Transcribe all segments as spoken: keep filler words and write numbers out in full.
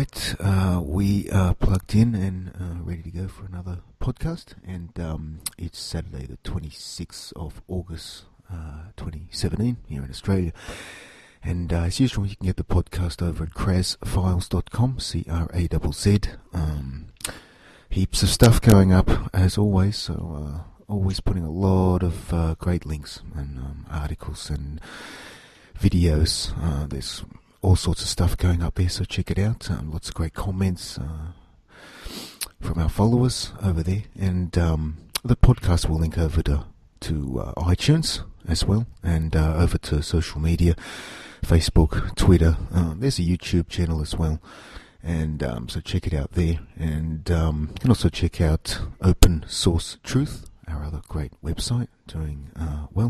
right, uh, we are plugged in and uh, ready to go for another podcast, and um, it's Saturday the twenty-sixth of August uh, twenty seventeen here in Australia, and uh, as usual you can get the podcast over at craz files dot com, C R A Z Z. Um, heaps of stuff going up as always, so uh, always putting a lot of uh, great links and um, articles and videos. Uh, there's all sorts of stuff going up there, so check it out. Um, lots of great comments uh, from our followers over there, and um, the podcast will link over to, to uh, iTunes as well, and uh, over to social media, Facebook, Twitter. Um, there's a YouTube channel as well, and um, so check it out there. And um, you can also check out Open Source Truth, our other great website, doing uh, well.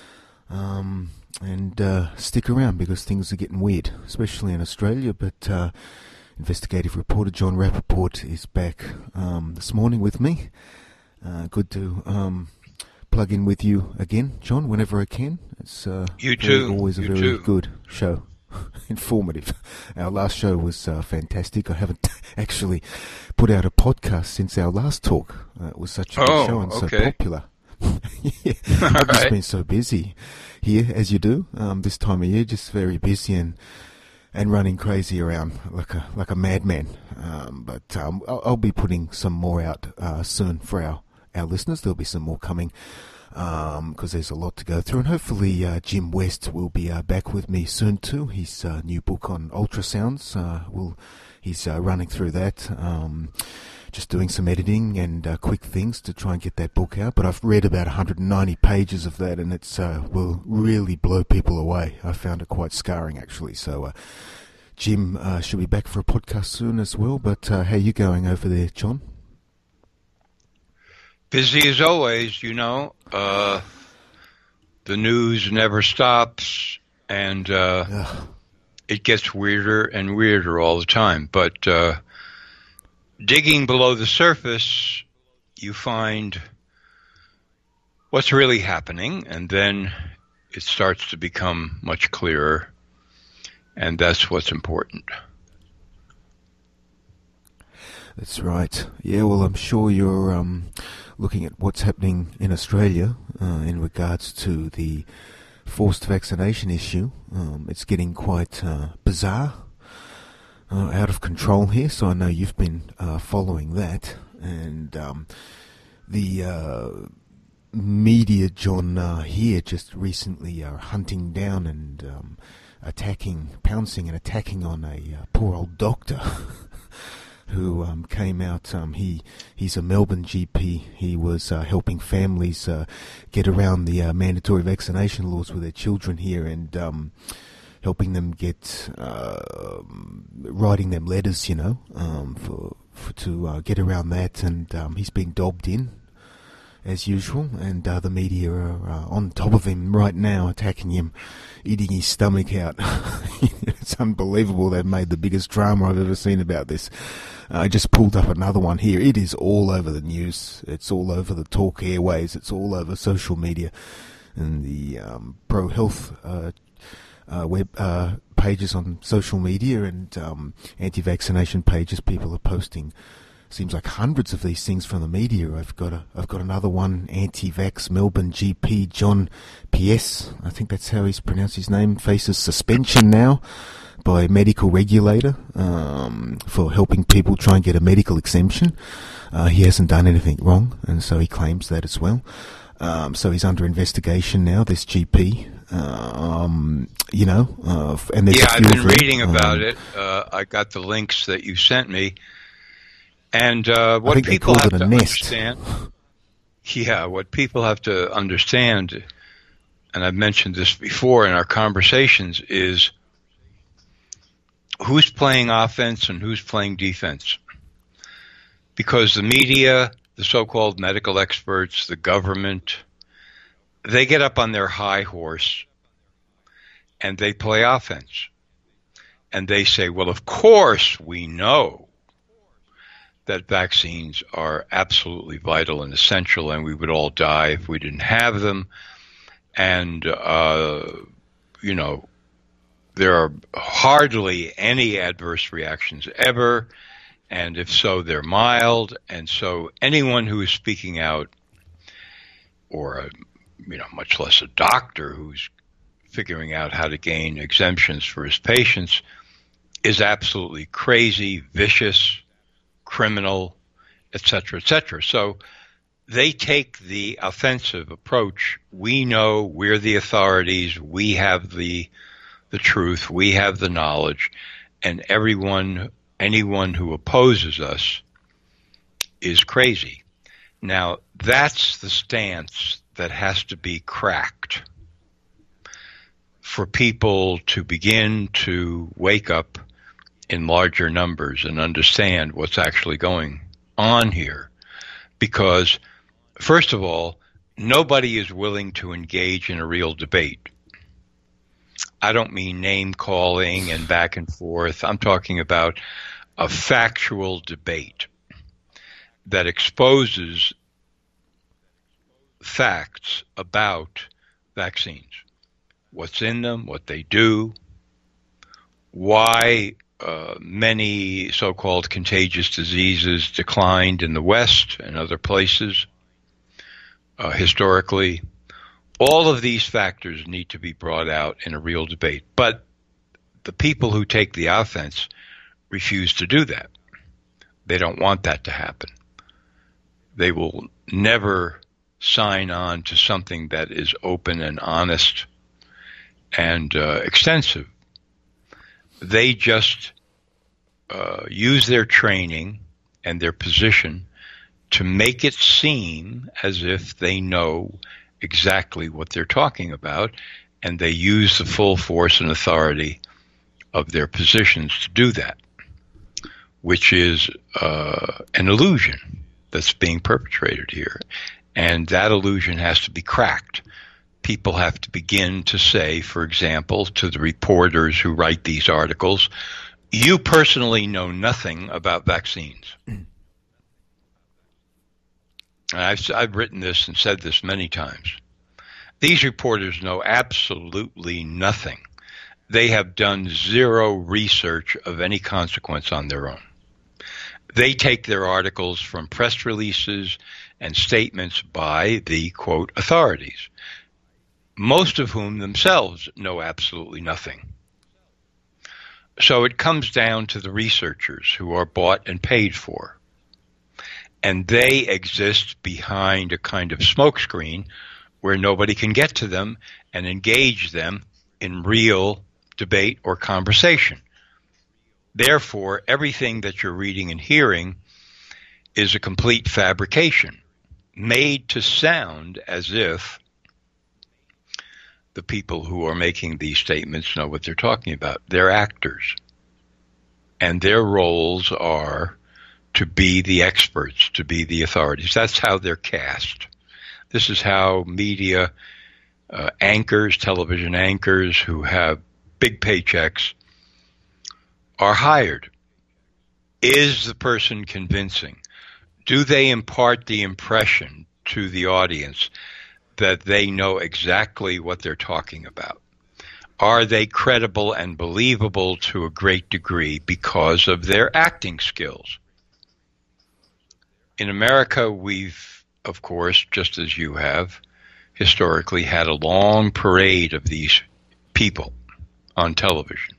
Um, and uh, stick around because things are getting weird, especially in Australia. But uh, investigative reporter John Rappaport is back um, this morning with me. Uh, good to um, plug in with you again, John, whenever I can. It's uh, you very, too. always a you very too. good show, informative. Our last show was uh, fantastic. I haven't actually put out a podcast since our last talk. Uh, it was such a good Oh, show and okay. so popular. yeah, I've just right. been so busy here, as you do, um, this time of year, just very busy and and running crazy around like a like a madman. Um, but um, I'll, I'll be putting some more out uh, soon for our, our listeners. There'll be some more coming because um, there's a lot to go through, and hopefully uh, Jim West will be uh, back with me soon too. His uh, new book on ultrasounds, uh, will he's uh, running through that. Um, Just doing some editing and uh, quick things to try and get that book out. But I've read about one hundred ninety pages of that, and it's uh, will really blow people away. I found it quite scarring, actually. So uh, Jim uh, should be back for a podcast soon as well. But uh, how you going over there, John? Busy as always, you know. Uh, the news never stops, and uh, it gets weirder and weirder all the time. But uh, digging below the surface, you find what's really happening, and then it starts to become much clearer, and that's what's important. That's right. Yeah, well, I'm sure you're um, looking at what's happening in Australia uh, in regards to the forced vaccination issue. Um, it's getting quite uh, bizarre. Uh, out of control here, so I know you've been uh, following that, and um, the uh, media, John, uh, here just recently are hunting down and um, attacking, pouncing and attacking on a uh, poor old doctor who um, came out. Um, he he's a Melbourne G P. He was uh, helping families uh, get around the uh, mandatory vaccination laws with their children here, and um, helping them get, uh, writing them letters, you know, um, for, for to uh, get around that, and um, he's being dobbed in, as usual, and uh, the media are uh, on top of him right now, attacking him, eating his stomach out. It's unbelievable. They've made the biggest drama I've ever seen about this. Uh, I just pulled up another one here. It is all over the news. It's all over the talk airways. It's all over social media and the um, pro-health uh Uh, web uh, pages on social media and um, anti-vaccination pages. People are posting, seems like hundreds of these things from the media. I've got a, I've got another one. Anti-vax Melbourne G P John P S, I think that's how he's pronounced his name, faces suspension now by a medical regulator um, for helping people try and get a medical exemption. Uh, he hasn't done anything wrong, and so he claims that as well. Um, so he's under investigation now, this G P. Um, you know, uh, and there's yeah, a few I've been of them. reading about um, it. Uh, I got the links that you sent me, and uh, what I think they people called have it a to nest. understand. Yeah, what people have to understand, and I've mentioned this before in our conversations, is who's playing offense and who's playing defense. Because the media, the so-called medical experts, the government, they get up on their high horse and they play offense. And they say, well, of course we know that vaccines are absolutely vital and essential, and we would all die if we didn't have them. And, uh, you know, there are hardly any adverse reactions ever, and if so, they're mild. And so anyone who is speaking out, or a, you know, much less a doctor who's figuring out how to gain exemptions for his patients, is absolutely crazy, vicious, criminal, et cetera, et cetera. So they take the offensive approach. We know, we're the authorities, we have the the truth, we have the knowledge, and everyone, anyone who opposes us is crazy. Now, that's the stance that has to be cracked for people to begin to wake up in larger numbers and understand what's actually going on here. Because, first of all, nobody is willing to engage in a real debate. I don't mean name-calling and back and forth. I'm talking about a factual debate that exposes facts about vaccines, what's in them, what they do, why uh, many so-called contagious diseases declined in the West and other places uh, historically. All of these factors need to be brought out in a real debate. But the people who take the offense refuse to do that. They don't want that to happen. They will never sign on to something that is open and honest and uh, extensive. They just uh, use their training and their position to make it seem as if they know exactly what they're talking about, and they use the full force and authority of their positions to do that, which is uh, an illusion that's being perpetrated here. And that illusion has to be cracked. People have to begin to say, for example, to the reporters who write these articles, you personally know nothing about vaccines. And I've, I've written this and said this many times. These reporters know absolutely nothing. They have done zero research of any consequence on their own. They take their articles from press releases and statements by the, quote, authorities, most of whom themselves know absolutely nothing. So it comes down to the researchers who are bought and paid for. And they exist behind a kind of smokescreen where nobody can get to them and engage them in real debate or conversation. Therefore, everything that you're reading and hearing is a complete fabrication, made to sound as if the people who are making these statements know what they're talking about. They're actors, and their roles are to be the experts, to be the authorities. That's how they're cast. This is how media uh, anchors, television anchors who have big paychecks are hired. Is the person convincing? Do they impart the impression to the audience that they know exactly what they're talking about? Are they credible and believable to a great degree because of their acting skills? In America, we've, of course, just as you have, historically had a long parade of these people on television.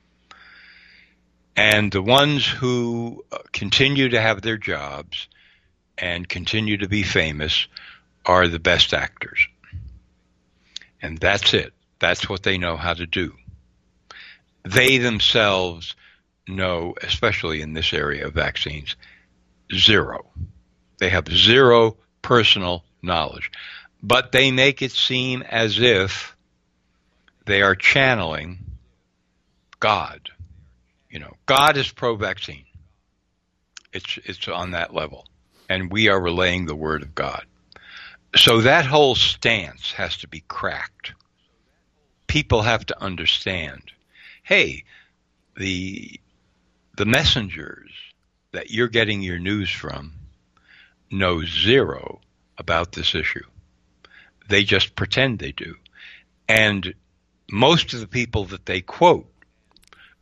And the ones who continue to have their jobs and continue to be famous are the best actors. And that's it. That's what they know how to do. They themselves know, especially in this area of vaccines, zero. They have zero personal knowledge. But they make it seem as if they are channeling God. You know, God is pro-vaccine. It's it's on that level. And we are relaying the word of God. So that whole stance has to be cracked. People have to understand, hey, the the messengers that you're getting your news from know zero about this issue. They just pretend they do. And most of the people that they quote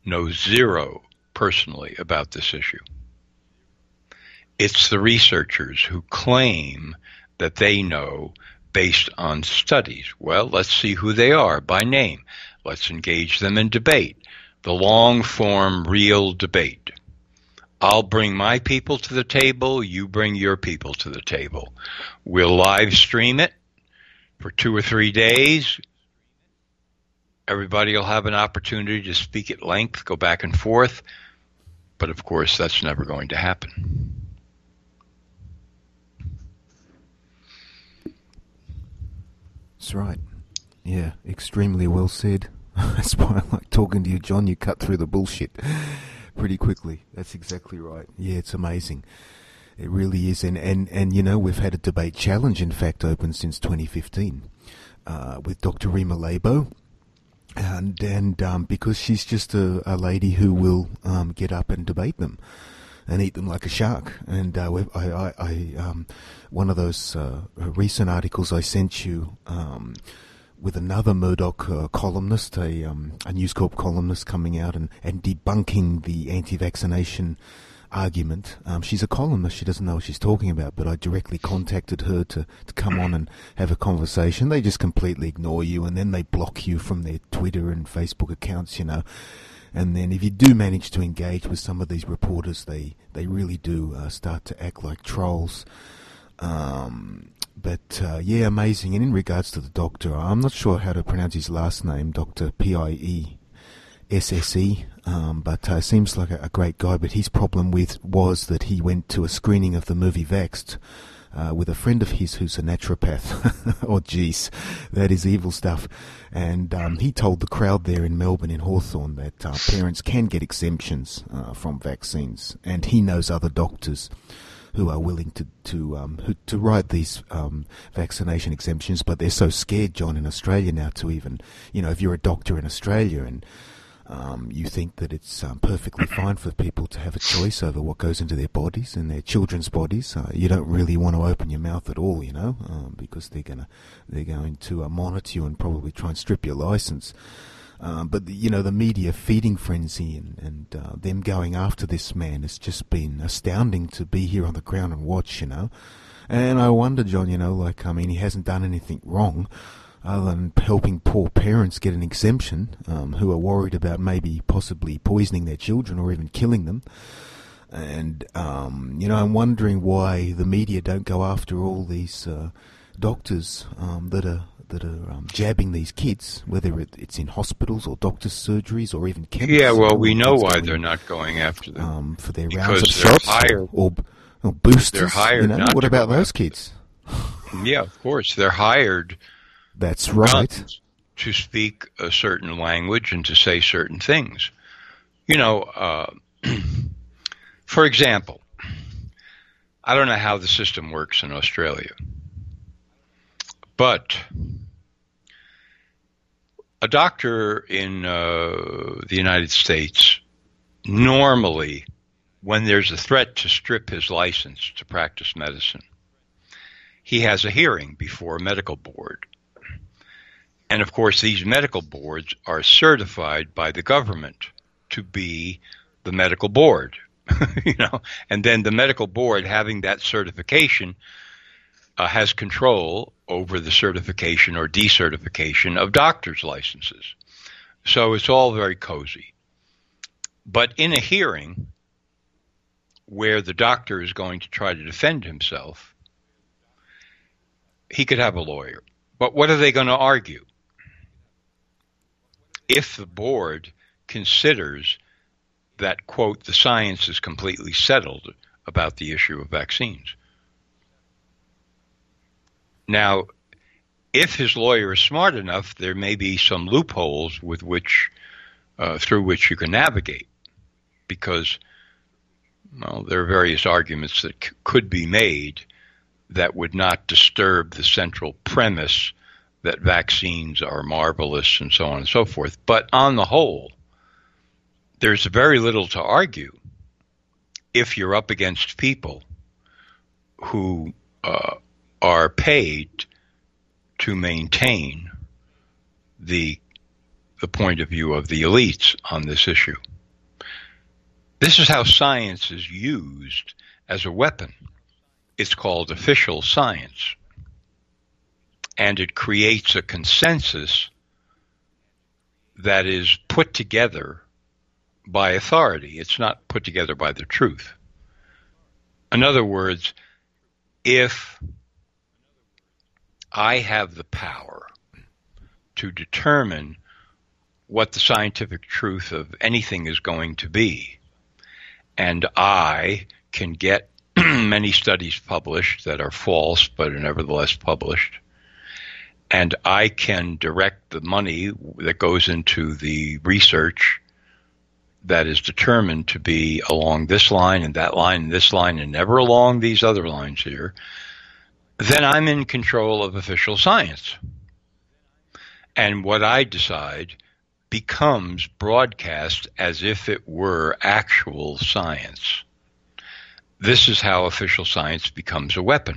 know zero personally about this issue. It's the researchers who claim that they know based on studies. Well, let's see who they are by name. Let's engage them in debate. The long-form, real debate. I'll bring my people to the table, you bring your people to the table. We'll live stream it for two or three days. Everybody will have an opportunity to speak at length, go back and forth. But of course, that's never going to happen. That's right. Yeah, extremely well said. That's why I like talking to you, John. You cut through the bullshit pretty quickly. That's exactly right. Yeah, it's amazing. It really is. And, and, and you know, we've had a debate challenge, in fact, open since twenty fifteen uh, with Doctor Rima Labo. And, and um, because she's just a, a lady who will um, get up and debate them and eat them like a shark. And uh, I, I, I, um, one of those uh, recent articles I sent you um, with another Murdoch uh, columnist, a, um, a News Corp columnist coming out and, and debunking the anti-vaccination argument. Um, she's a columnist. She doesn't know what she's talking about, but I directly contacted her to, to come on and have a conversation. They just completely ignore you, and then they block you from their Twitter and Facebook accounts, you know. And then if you do manage to engage with some of these reporters, they, they really do uh, start to act like trolls. Um, but, uh, yeah, amazing. And in regards to the doctor, I'm not sure how to pronounce his last name, Doctor P I E S S E, um, but uh, seems like a, a great guy. But his problem with was that he went to a screening of the movie Vaxxed uh, with a friend of his who's a naturopath. Oh, geez, that is evil stuff. And um, he told the crowd there in Melbourne, in Hawthorne, that uh, parents can get exemptions uh, from vaccines, and he knows other doctors who are willing to to um, who, to write these um, vaccination exemptions, but they're so scared, John, in Australia now to even, you know, if you're a doctor in Australia and um, you think that it's um, perfectly fine for people to have a choice over what goes into their bodies and their children's bodies, uh, you don't really want to open your mouth at all, you know, um, because they're gonna they're going to uh, monitor you and probably try and strip your license. Um, but, the, you know, the media feeding frenzy and, and uh, them going after this man has just been astounding to be here on the ground and watch, you know. And I wonder, John, you know, like, I mean, he hasn't done anything wrong other than helping poor parents get an exemption um, who are worried about maybe possibly poisoning their children or even killing them. And, um, you know, I'm wondering why the media don't go after all these uh, doctors um, that are that are um, jabbing these kids, whether it, it's in hospitals or doctors' surgeries or even chemists. Yeah, well, we know why they're not going after them. Um, for their because rounds of they're shots hired, or, or boosters. They're hired. You know? Not What to about go those after kids? them. Yeah, of course. They're hired. That's right. To speak a certain language and to say certain things. You know, uh, for example, I don't know how the system works in Australia, but a doctor in uh, the United States normally, when there's a threat to strip his license to practice medicine, he has a hearing before a medical board. And of course, these medical boards are certified by the government to be the medical board, you know, and then the medical board, having that certification, uh, has control over the certification or decertification of doctors' licenses. So it's all very cozy. But in a hearing where the doctor is going to try to defend himself, he could have a lawyer. But what are they going to argue? If the board considers that, quote, the science is completely settled about the issue of vaccines. Now, if his lawyer is smart enough, there may be some loopholes with which, uh, through which you can navigate, because, well, there are various arguments that c- could be made that would not disturb the central premise that vaccines are marvelous and so on and so forth. But on the whole, there's very little to argue if you're up against people who uh, are paid to maintain the the point of view of the elites on this issue. This is how science is used as a weapon. It's called official science. And it creates a consensus that is put together by authority. It's not put together by the truth. In other words, if I have the power to determine what the scientific truth of anything is going to be, and I can get many studies published that are false but are nevertheless published, and I can direct the money that goes into the research that is determined to be along this line and that line and this line and never along these other lines here, then I'm in control of official science. And what I decide becomes broadcast as if it were actual science. This is how official science becomes a weapon.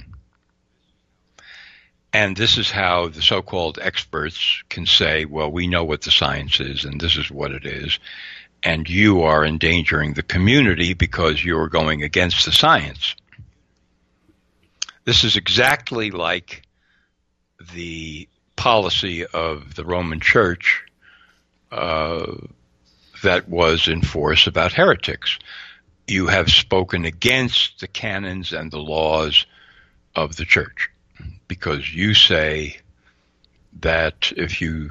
And this is how the so-called experts can say, well, we know what the science is and this is what it is. And you are endangering the community because you're going against the science. This is exactly like the policy of the Roman Church uh, that was in force about heretics. You have spoken against the canons and the laws of the church because you say that if you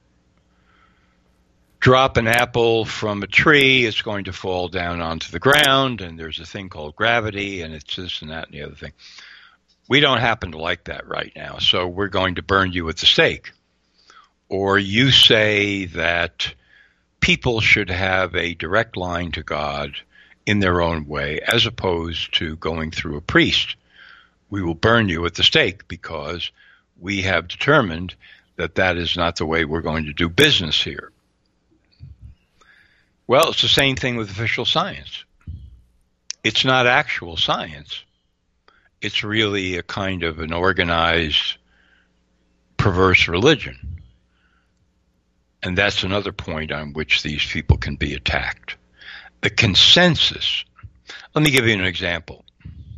drop an apple from a tree, it's going to fall down onto the ground, and there's a thing called gravity, and it's this and that and the other thing. We don't happen to like that right now, so we're going to burn you at the stake. Or you say that people should have a direct line to God in their own way, as opposed to going through a priest. We will burn you at the stake because we have determined that that is not the way we're going to do business here. Well, it's the same thing with official science. It's not actual science. It's really a kind of an organized, perverse religion. And that's another point on which these people can be attacked. The consensus. Let me give you an example.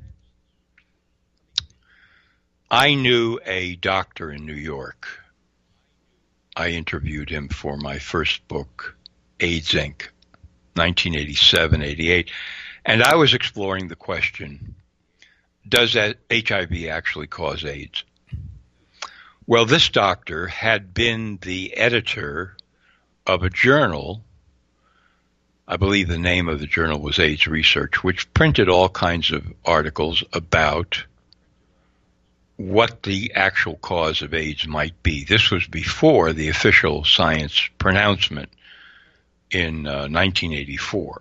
I knew a doctor in New York. I interviewed him for my first book, AIDS Incorporated, nineteen eighty-seven, eighty-eight, and I was exploring the question, does that H I V actually cause AIDS? Well, this doctor had been the editor of a journal, I believe the name of the journal was AIDS Research, which printed all kinds of articles about what the actual cause of AIDS might be. This was before the official science pronouncement in uh, nineteen eighty-four.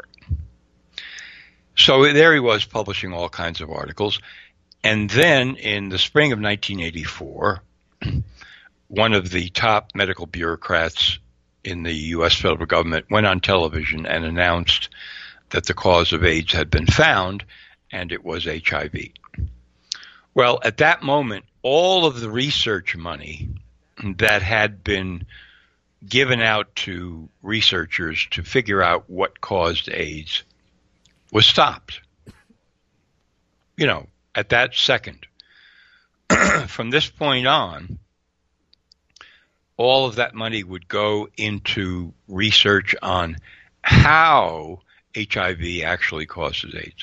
So there he was publishing all kinds of articles. And then in the spring of nineteen eighty-four, one of the top medical bureaucrats in the U S federal government went on television and announced that the cause of AIDS had been found, and it was H I V. Well, at that moment, all of the research money that had been given out to researchers to figure out what caused AIDS was stopped. You know, at that second. From this point on, all of that money would go into research on how H I V actually causes AIDS.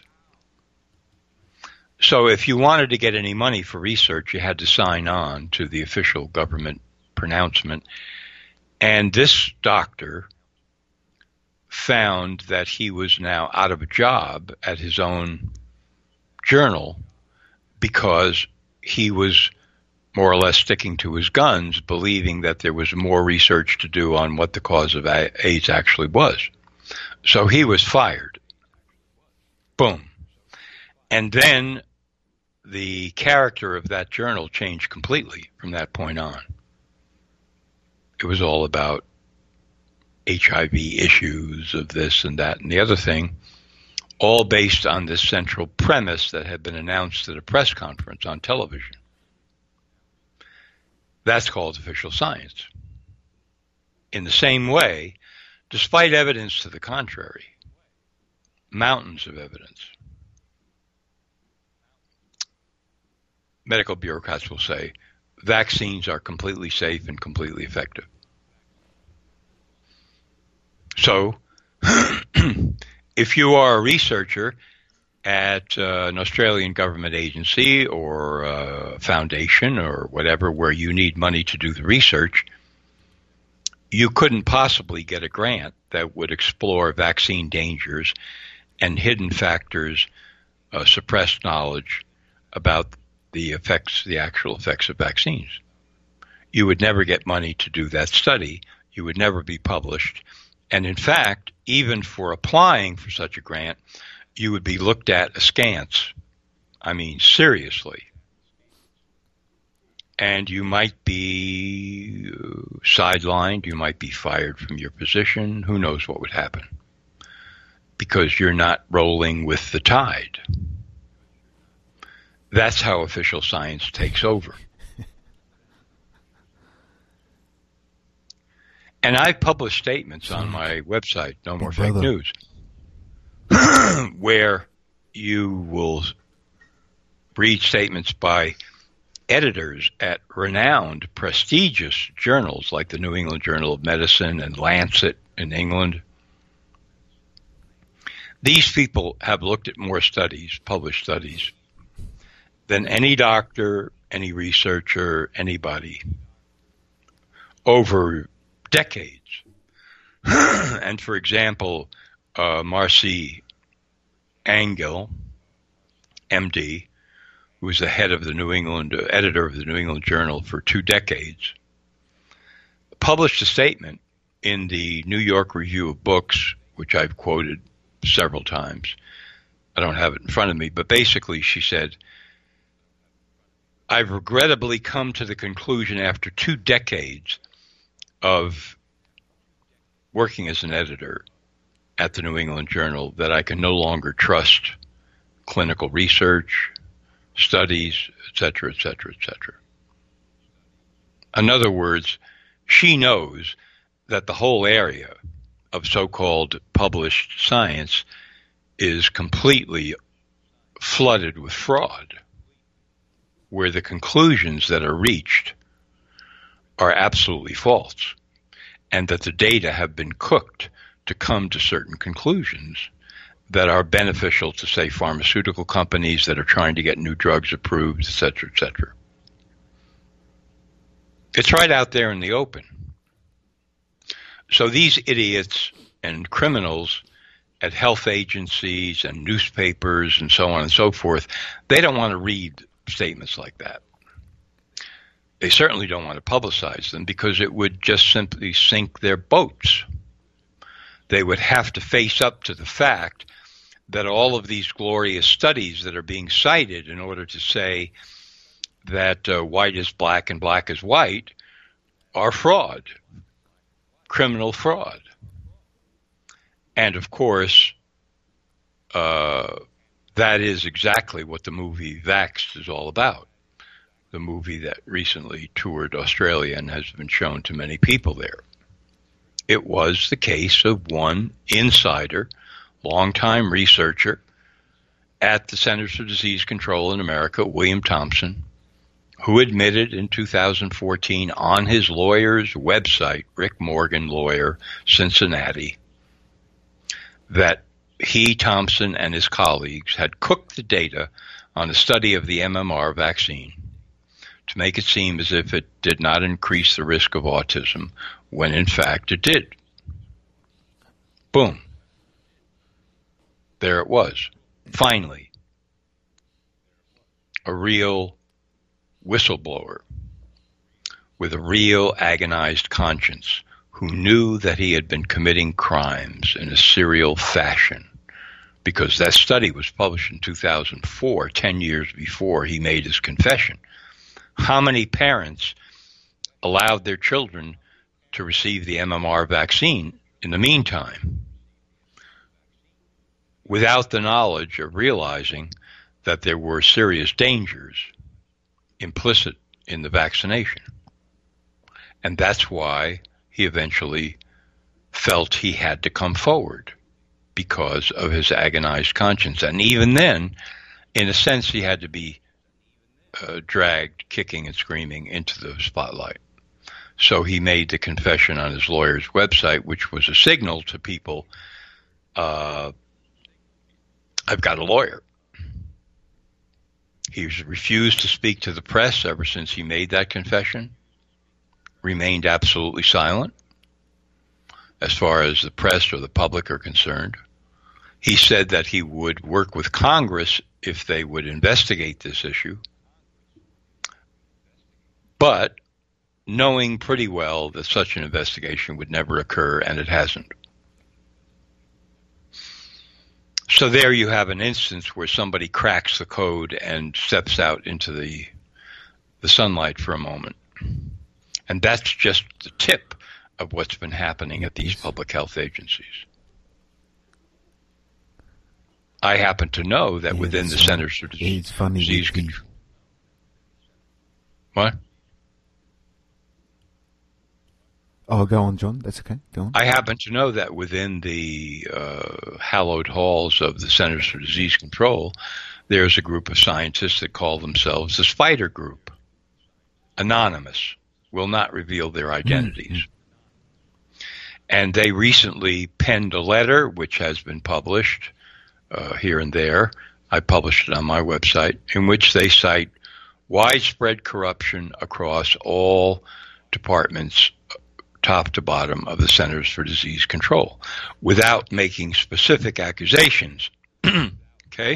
So if you wanted to get any money for research, you had to sign on to the official government pronouncement. And this doctor found that he was now out of a job at his own journal because he was more or less sticking to his guns, believing that there was more research to do on what the cause of AIDS actually was. So he was fired. Boom. And then the character of that journal changed completely from that point on. It was all about H I V issues of this and that and the other thing, all based on this central premise that had been announced at a press conference on television. That's called official science. In the same way, despite evidence to the contrary, mountains of evidence. Medical bureaucrats will say vaccines are completely safe and completely effective. So, if you are a researcher at uh, an Australian government agency or a foundation or whatever where you need money to do the research, you couldn't possibly get a grant that would explore vaccine dangers and hidden factors, uh, suppressed knowledge about the effects, the actual effects of vaccines. You would never get money to do that study. You would never be published. And in fact, even for applying for such a grant, you would be looked at askance. I mean, seriously. And you might be sidelined. You might be fired from your position. Who knows what would happen? Because you're not rolling with the tide. That's how official science takes over. And I've published statements on my website, No More Fake News, where you will read statements by editors at renowned, prestigious journals like the New England Journal of Medicine and Lancet in England. These people have looked at more studies, published studies, than any doctor, any researcher, anybody over decades. And for example, uh, Marcy Angell, M D, who was the head of the New England, uh, editor of the New England Journal for two decades, published a statement in the New York Review of Books, which I've quoted several times. I don't have it in front of me, but basically she said, I've regrettably come to the conclusion after two decades of working as an editor at the New England Journal that I can no longer trust clinical research, studies, et cetera, et cetera, et cetera. In other words, she knows that the whole area of so-called published science is completely flooded with fraud, where the conclusions that are reached are absolutely false, and that the data have been cooked to come to certain conclusions that are beneficial to, say, pharmaceutical companies that are trying to get new drugs approved, et cetera, et cetera. It's right out there in the open. So these idiots and criminals at health agencies and newspapers and so on and so forth, they don't want to read statements like that. They certainly don't want to publicize them because it would just simply sink their boats. They would have to face up to the fact that all of these glorious studies that are being cited in order to say that uh, white is black and black is white are fraud, criminal fraud. And of course, uh, that is exactly what the movie Vaxxed is all about. The movie that recently toured Australia and has been shown to many people there. It was the case of one insider, longtime researcher at the Centers for Disease Control in America, William Thompson, who admitted in two thousand fourteen on his lawyer's website, Rick Morgan Lawyer, Cincinnati, that he, Thompson, and his colleagues had cooked the data on a study of the M M R vaccine to make it seem as if it did not increase the risk of autism, when in fact it did. Boom. There it was. Finally, a real whistleblower with a real agonized conscience who knew that he had been committing crimes in a serial fashion, because that study was published in two thousand four, ten years before he made his confession. How many parents allowed their children to receive the M M R vaccine in the meantime without the knowledge of realizing that there were serious dangers implicit in the vaccination? And that's why he eventually felt he had to come forward because of his agonized conscience. And even then, in a sense, he had to be uh, dragged, kicking and screaming, into the spotlight. So he made the confession on his lawyer's website, which was a signal to people, uh, I've got a lawyer. He's refused to speak to the press ever since he made that confession, remained absolutely silent as far as the press or the public are concerned. He said that he would work with Congress if they would investigate this issue, but knowing pretty well that such an investigation would never occur, and it hasn't. So there you have an instance where somebody cracks the code and steps out into the the sunlight for a moment. And that's just the tip of what's been happening at these public health agencies. I happen to know that yeah, within the right. Centers for Disease, it's funny disease the, Control. What? Oh, go on, John. That's okay. Go on. I happen to know that within the uh, hallowed halls of the Centers for Disease Control, there's a group of scientists that call themselves the Spider Group. Anonymous, will not reveal their identities. Mm-hmm. And they recently penned a letter, which has been published uh, here and there. I published it on my website, in which they cite widespread corruption across all departments, top to bottom, of the Centers for Disease Control, without making specific accusations. Okay?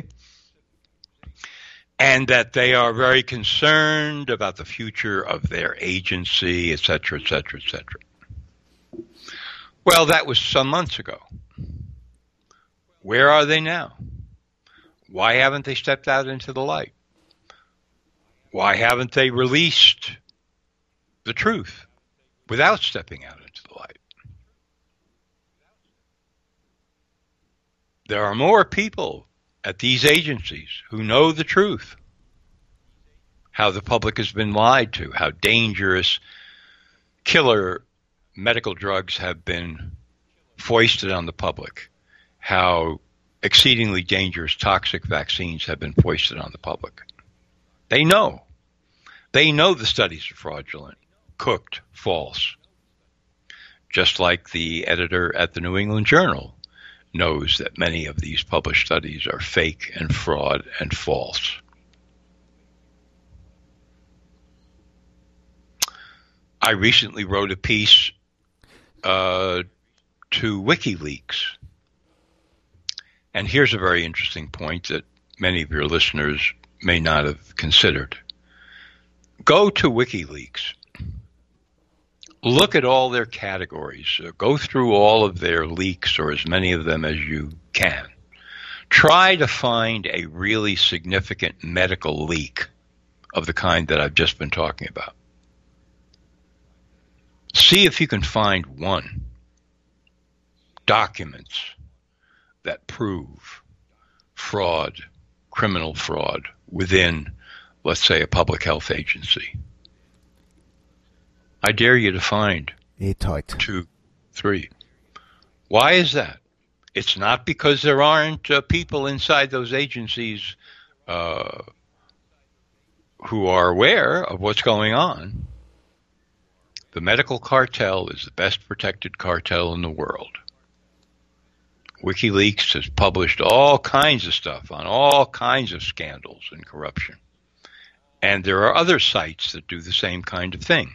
And that they are very concerned about the future of their agency, et cetera, et cetera, et cetera. Well, that was some months ago. Where are they now? Why haven't they stepped out into the light? Why haven't they released the truth without stepping out into the light? There are more people at these agencies who know the truth, how the public has been lied to, how dangerous killer medical drugs have been foisted on the public, how exceedingly dangerous toxic vaccines have been foisted on the public. They know. They know the studies are fraudulent, cooked, false. Just like the editor at the New England Journal knows that many of these published studies are fake and fraud and false. I recently wrote a piece uh, to WikiLeaks. And here's a very interesting point that many of your listeners may not have considered. Go to WikiLeaks. Look at all their categories. Uh, go through all of their leaks, or as many of them as you can. Try to find a really significant medical leak of the kind that I've just been talking about. See if you can find one. Documents that prove fraud, criminal fraud, within, let's say, a public health agency. I dare you to find airtight. Two, three. Why is that? It's not because there aren't uh, people inside those agencies uh, who are aware of what's going on. The medical cartel is the best protected cartel in the world. WikiLeaks has published all kinds of stuff on all kinds of scandals and corruption. And there are other sites that do the same kind of thing.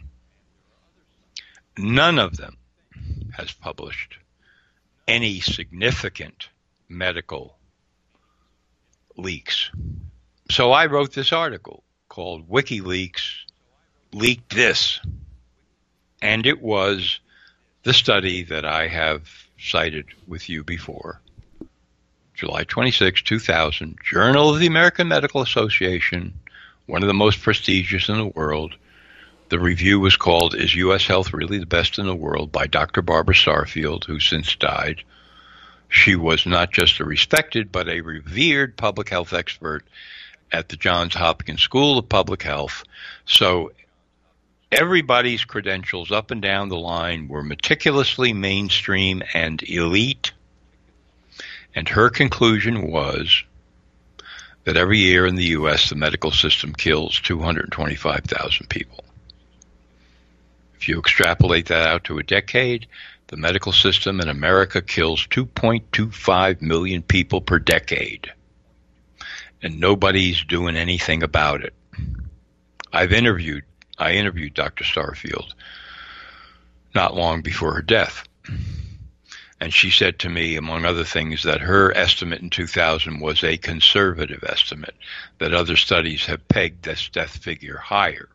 None of them has published any significant medical leaks. So I wrote this article called WikiLeaks Leaked This. And it was the study that I have cited with you before. July twenty-sixth, two thousand, Journal of the American Medical Association, one of the most prestigious in the world. The review was called, Is U S Health Really the Best in the World? By Doctor Barbara Starfield, who since died. She was not just a respected, but a revered public health expert at the Johns Hopkins School of Public Health. So everybody's credentials up and down the line were meticulously mainstream and elite. And her conclusion was that every year in the U S the medical system kills two hundred twenty-five thousand people. If you extrapolate that out to a decade, the medical system in America kills two point two five million people per decade. And nobody's doing anything about it. I've interviewed, I interviewed Doctor Starfield not long before her death. And she said to me, among other things, that her estimate in two thousand was a conservative estimate, that other studies have pegged this death figure higher.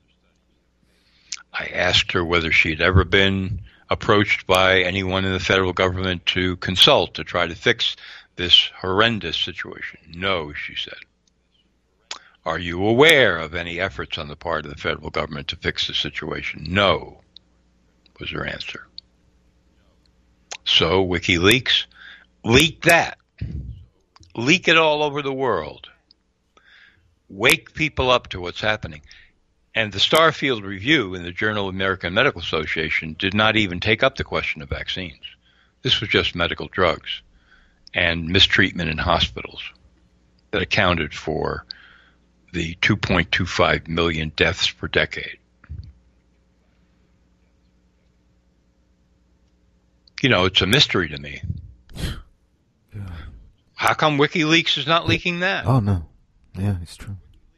I asked her whether she had ever been approached by anyone in the federal government to consult, to try to fix this horrendous situation. No, she said. Are you aware of any efforts on the part of the federal government to fix the situation? No, was her answer. So WikiLeaks, leak that. Leak it all over the world. Wake people up to what's happening. And the Starfield Review in the Journal of American Medical Association did not even take up the question of vaccines. This was just medical drugs and mistreatment in hospitals that accounted for the two point two five million deaths per decade. You know, it's a mystery to me. Yeah. How come WikiLeaks is not leaking that? Oh, no. Yeah, it's true.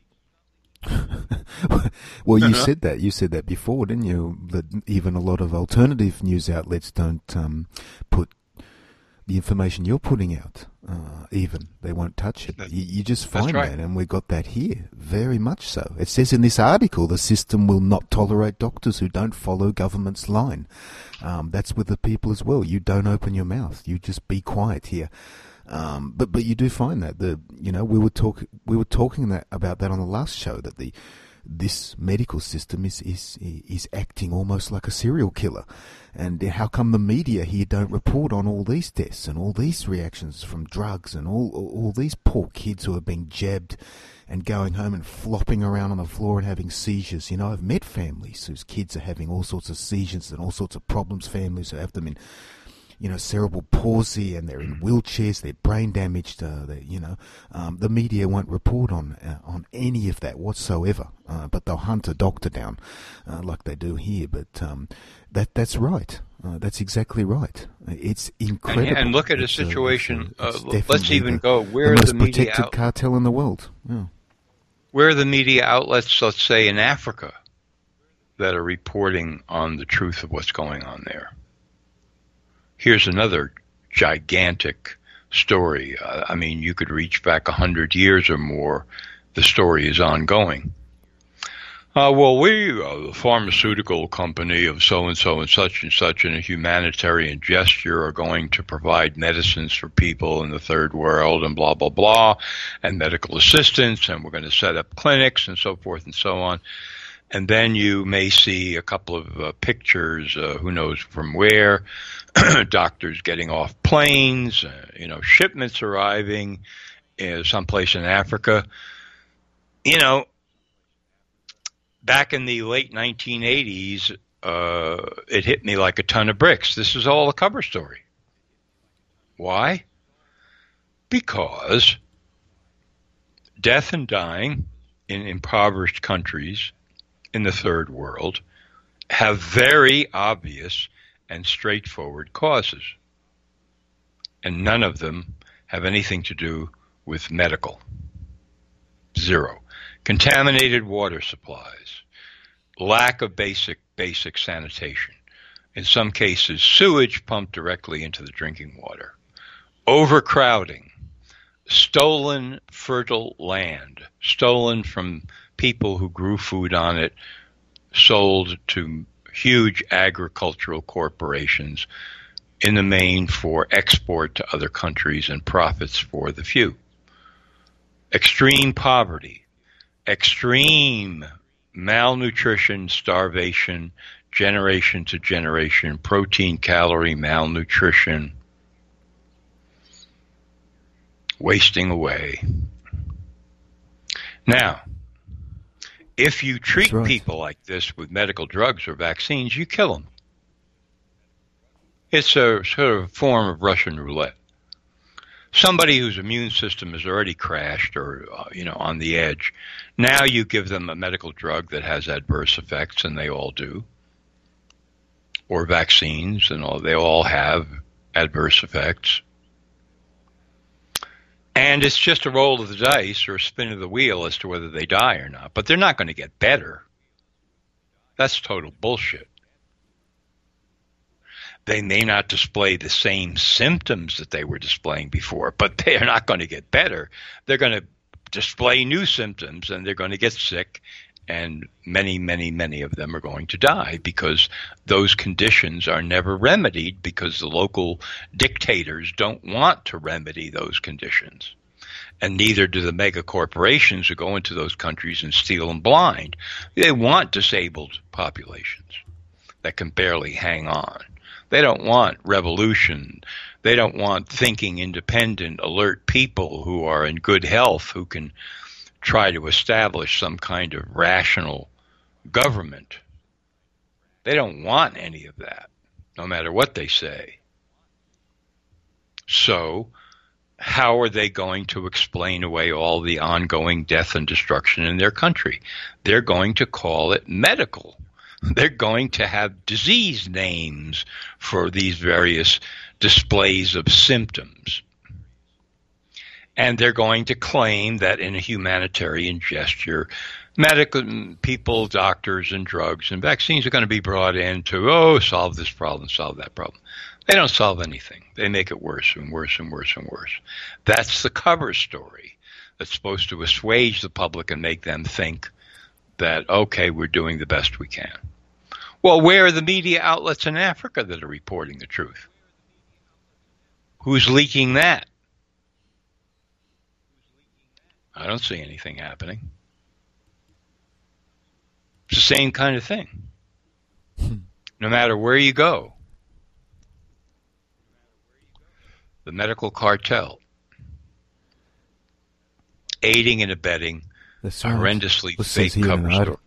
Well, you uh-huh. said that. You said that before, didn't you? That even a lot of alternative news outlets don't um, put the information you're putting out. Uh, even they won't touch it. You, you just find right. that, and we got that here, very much so. It says in this article, the system will not tolerate doctors who don't follow government's line. Um, that's with the people as well. You don't open your mouth. You just be quiet here. Um, but but you do find that the you know we were talk we were talking that about that on the last show, that the this medical system is is is acting almost like a serial killer. And how come the media here don't report on all these deaths and all these reactions from drugs and all all these poor kids who are being jabbed and going home and flopping around on the floor and having seizures? You know, I've met families whose kids are having all sorts of seizures and all sorts of problems, families who have them in, you know, cerebral palsy, and they're in wheelchairs, they're brain damaged, uh, they, you know. Um, the media won't report on uh, on any of that whatsoever, uh, but they'll hunt a doctor down uh, like they do here. But um, that that's right. Uh, that's exactly right. It's incredible. And, and look at it's a situation, a, it's, it's uh, let's even the, go, where the are most the media protected out- cartel in the world. Yeah. Where are the media outlets, let's say, in Africa that are reporting on the truth of what's going on there? Here's another gigantic story. Uh, I mean, you could reach back a hundred years or more. The story is ongoing. Uh, well, we, uh, the pharmaceutical company of so-and-so and such and such, in a humanitarian gesture, are going to provide medicines for people in the third world and blah, blah, blah, and medical assistance, and we're going to set up clinics and so forth and so on. And then you may see a couple of uh, pictures, uh, who knows from where, doctors getting off planes, uh, you know, shipments arriving uh, someplace in Africa. You know, back in the late nineteen eighties, uh, it hit me like a ton of bricks. This is all a cover story. Why? Because death and dying in impoverished countries in the third world have very obvious and straightforward causes. And none of them have anything to do with medical. Zero. Contaminated water supplies, lack of basic basic sanitation, in some cases sewage pumped directly into the drinking water, overcrowding, stolen fertile land, stolen from people who grew food on it, sold to huge agricultural corporations, in the main for export to other countries and profits for the few. Extreme poverty, extreme malnutrition, starvation, generation to generation, protein, calorie, malnutrition, wasting away. Now, if you treat right. people like this with medical drugs or vaccines, you kill them. It's a sort of form of Russian roulette. somebody whose immune system is already crashed or, uh, you know, on the edge. Now you give them a medical drug that has adverse effects, and they all do, or vaccines, and all, they all have adverse effects. And it's just a roll of the dice or a spin of the wheel as to whether they die or not. But they're not going to get better. That's total bullshit. They may not display the same symptoms that they were displaying before, but they are not going to get better. They're going to display new symptoms, and they're going to get sick, and many, many, many of them are going to die because those conditions are never remedied because the local dictators don't want to remedy those conditions. And neither do the mega corporations who go into those countries and steal them blind. They want disabled populations that can barely hang on. They don't want revolution. They don't want thinking, independent, alert people who are in good health who can try to establish some kind of rational government. They don't want any of that, no matter what they say. So, how are they going to explain away all the ongoing death and destruction in their country? They're going to call it medical. They're going to have disease names for these various displays of symptoms. And they're going to claim that in a humanitarian gesture, medical people, doctors, and drugs and vaccines are going to be brought in to, oh, solve this problem, solve that problem. They don't solve anything. They make it worse and worse and worse and worse. That's the cover story that's supposed to assuage the public and make them think that, okay, we're doing the best we can. Well, where are the media outlets in Africa that are reporting the truth? Who's leaking that? I don't see anything happening. It's the same kind of thing. No matter where you go. The medical cartel, aiding and abetting a horrendously fake cover story.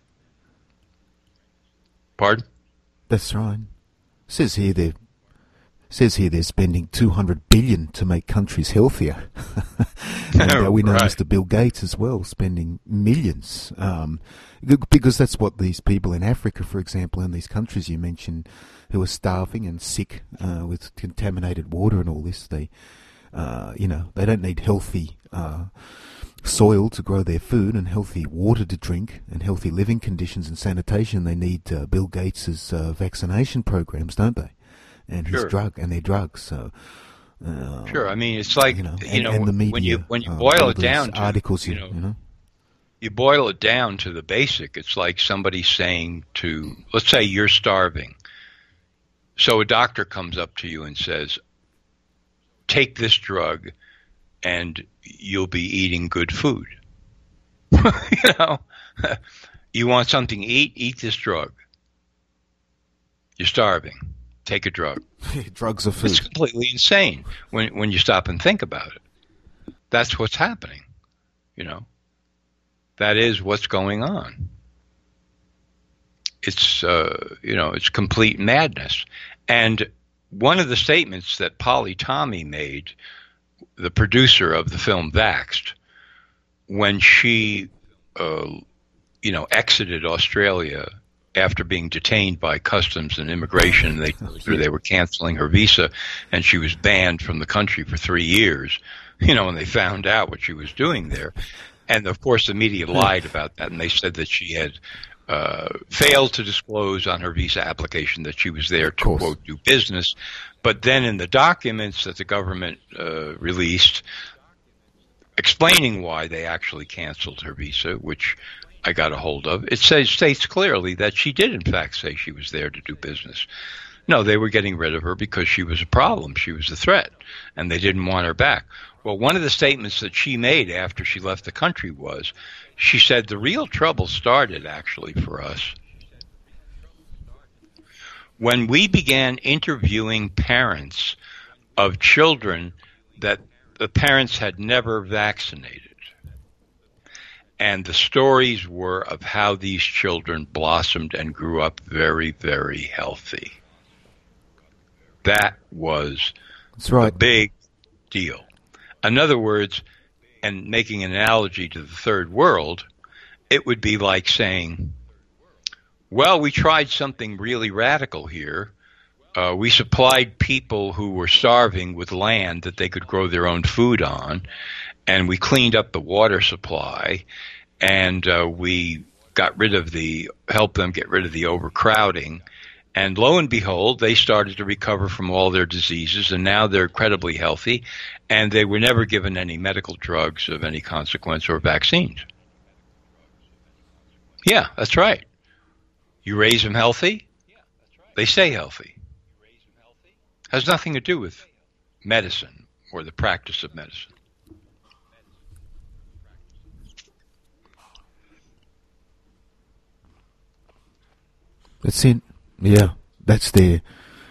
Pardon? That's right. It says here they're says here they're spending two hundred billion dollars to make countries healthier. And uh, we know right. Mister Bill Gates as well spending millions, um, because that's what these people in Africa, for example, in these countries you mentioned, who are starving and sick uh, with contaminated water and all this, they, uh, you know, they don't need healthy uh, soil to grow their food and healthy water to drink and healthy living conditions and sanitation. They need uh, Bill Gates's uh, vaccination programs, don't they? And his sure. drug and their drugs. So, uh, sure. I mean, it's like you know, you and, know and the media, when you when you uh, boil it down to articles, you you, know, you know, you boil it down to the basic. It's like somebody saying to, let's say you're starving. So a doctor comes up to you and says, take this drug and you'll be eating good food. you know, you want something to eat, eat this drug. You're starving. Take a drug. Drugs are food. It's completely insane when when you stop and think about it. That's what's happening. You know, that is what's going on. It's, uh, you know, it's complete madness. And one of the statements that Polly Tommy made, the producer of the film Vaxxed, when she, uh, you know, exited Australia after being detained by customs and immigration, they told her they were canceling her visa, and she was banned from the country for three years, you know, when they found out what she was doing there. And, of course, the media lied about that, and they said that she had Uh, failed to disclose on her visa application that she was there to, quote, do business. But then in the documents that the government uh, released explaining why they actually canceled her visa, which I got a hold of, it says states clearly that she did, in fact, say she was there to do business. No, they were getting rid of her because she was a problem. She was a threat, and they didn't want her back. Well, one of the statements that she made after she left the country was, she said the real trouble started, actually, for us when we began interviewing parents of children that the parents had never vaccinated. And the stories were of how these children blossomed and grew up very, very healthy. That was That's right. a big deal. In other words, and making an analogy to the third world, it would be like saying, well, we tried something really radical here. Uh, we supplied people who were starving with land that they could grow their own food on, and we cleaned up the water supply, and uh, we got rid of the, helped them get rid of the overcrowding. And lo and behold, they started to recover from all their diseases, and now they're incredibly healthy, and they were never given any medical drugs of any consequence or vaccines. Yeah, that's right. You raise them healthy, they stay healthy. Has nothing to do with medicine or the practice of medicine. That's it. Yeah, that's their,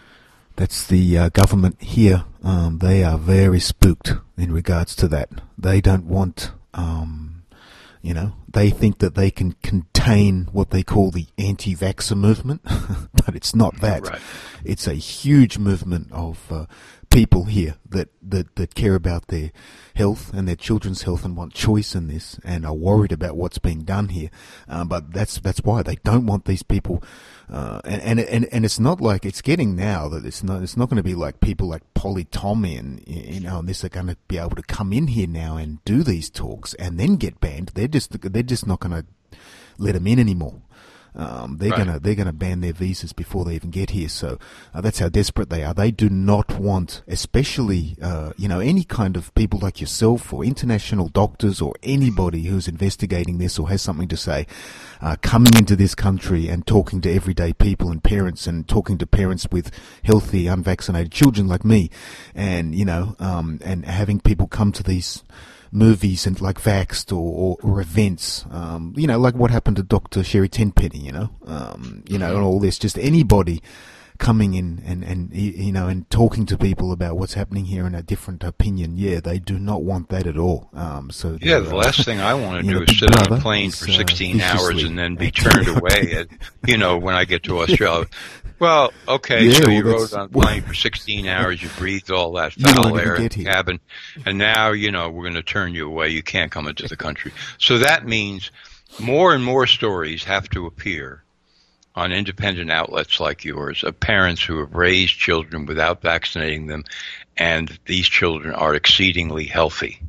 that's the uh, government here. Um, they are very spooked in regards to that. They don't want, um, you know, they think that they can contain what they call the anti-vaxxer movement, but it's not that. Right. It's a huge movement of uh, people here that, that, that care about their health and their children's health and want choice in this and are worried about what's being done here. Um, but that's that's why they don't want these people. Uh, and, and and and it's not like it's getting now that it's not it's not going to be like people like Polly Tommy and you know and this are going to be able to come in here now and do these talks and then get banned. They're just they're just not going to let them in anymore. Um, they're right. gonna they're gonna ban their visas before they even get here. So uh, that's how desperate they are. They do not want, especially uh, you know, any kind of people like yourself or international doctors or anybody who's investigating this or has something to say, uh, coming into this country and talking to everyday people and parents and talking to parents with healthy, unvaccinated children like me, and you know, um, and having people come to these movies and like Vaxxed or, or, or events, um, you know, like what happened to Doctor Sherry Tenpenny, you know, um, you know, and all this, just anybody coming in and, and, you know, and talking to people about what's happening here in a different opinion. Yeah, they do not want that at all. Um, so yeah, the uh, last thing I want to do know, is sit brother, on a plane for sixteen uh, hours and then be turned away at, you know, when I get to Australia. Well, okay, yeah, so well, you rode on a plane for sixteen hours, you breathed all that foul air in the cabin, and now, you know, we're going to turn you away. You can't come into the country. So that means more and more stories have to appear on independent outlets like yours of parents who have raised children without vaccinating them, and these children are exceedingly healthy.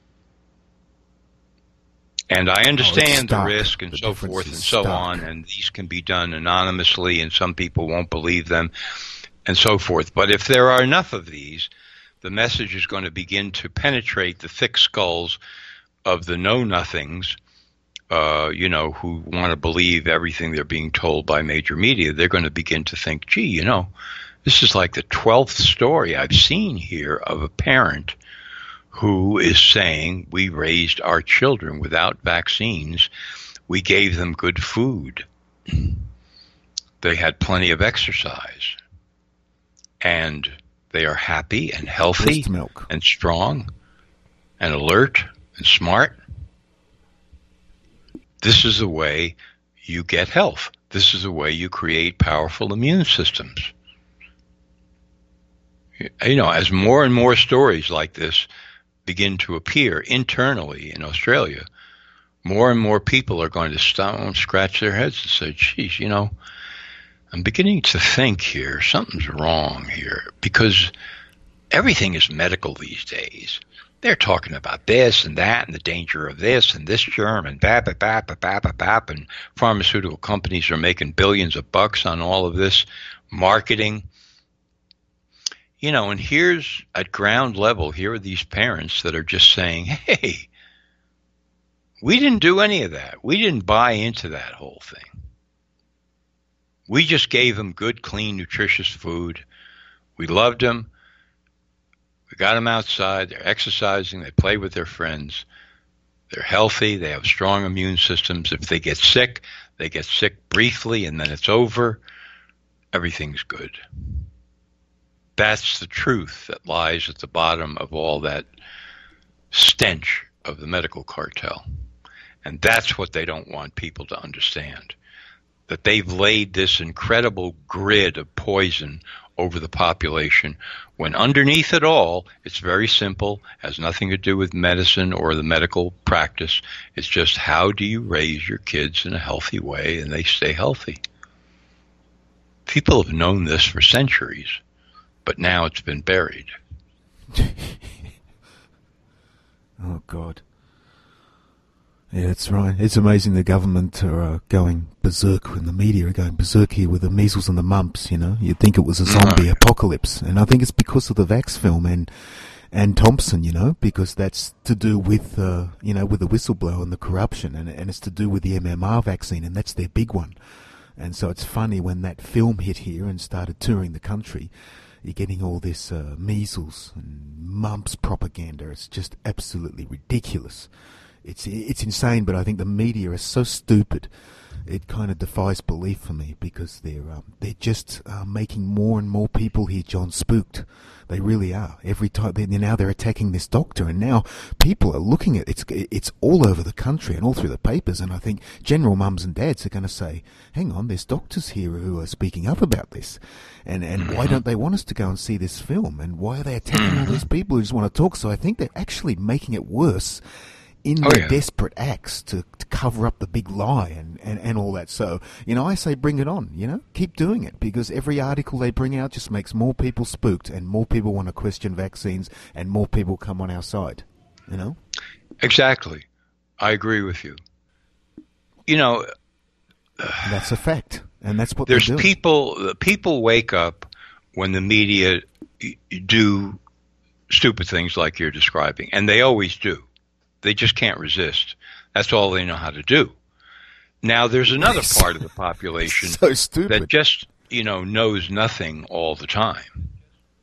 And I understand oh, the risk and the so forth and so stuck. on, and these can be done anonymously, and some people won't believe them, and so forth. But if there are enough of these, the message is going to begin to penetrate the thick skulls of the know-nothings, uh, you know, who want to believe everything they're being told by major media. They're going to begin to think, gee, you know, this is like the twelfth story I've seen here of a parent who is saying we raised our children without vaccines. We gave them good food. They had plenty of exercise. And they are happy and healthy milk. and strong and alert and smart. This is the way you get health. This is the way you create powerful immune systems. You know, as more and more stories like this begin to appear internally in Australia, more and more people are going to stop and scratch their heads and say, geez, you know, I'm beginning to think here, something's wrong here, because everything is medical these days. They're talking about this and that and the danger of this and this germ and bap, bap, bap, bap, bap, bap, bap, and pharmaceutical companies are making billions of bucks on all of this marketing. You know, and here's at ground level, here are these parents that are just saying, hey, we didn't do any of that. We didn't buy into that whole thing. We just gave them good, clean, nutritious food. We loved them. We got them outside. They're exercising. They play with their friends. They're healthy. They have strong immune systems. If they get sick, they get sick briefly and then it's over. Everything's good. That's the truth that lies at the bottom of all that stench of the medical cartel. And that's what they don't want people to understand, that they've laid this incredible grid of poison over the population, when underneath it all, it's very simple, has nothing to do with medicine or the medical practice. It's just, how do you raise your kids in a healthy way and they stay healthy? People have known this for centuries, but now it's been buried. Oh, God. Yeah, that's right. It's amazing the government are uh, going berserk, and the media are going berserk here with the measles and the mumps, you know. You'd think it was a zombie no. apocalypse. And I think it's because of the Vax film and and Thompson, you know, because that's to do with, uh, you know, with the whistleblower and the corruption, and, and it's to do with the M M R vaccine, and that's their big one. And so it's funny when that film hit here and started touring the country, you're getting all this uh, measles and mumps propaganda. It's just absolutely ridiculous. It's it's insane, but I think the media is so stupid. It kind of defies belief for me, because they're um, they're just uh, making more and more people here, John, spooked. They really are. Every time they now they're attacking this doctor, and now people are looking at it's it's all over the country and all through the papers. And I think general mums and dads are going to say, "Hang on, there's doctors here who are speaking up about this, and and mm-hmm. why don't they want us to go and see this film? And why are they attacking all these people who just want to talk?" So I think they're actually making it worse in oh, their yeah. desperate acts to, to cover up the big lie and, and, and all that. So, you know, I say bring it on, you know, keep doing it, because every article they bring out just makes more people spooked, and more people want to question vaccines, and more people come on our side, you know? Exactly. I agree with you. You know, that's a fact, and that's what there's they're doing. people, people wake up when the media do stupid things like you're describing, and they always do. They just can't resist. That's all they know how to do. Now, there's another part of the population so stupid. that just, you know, knows nothing all the time.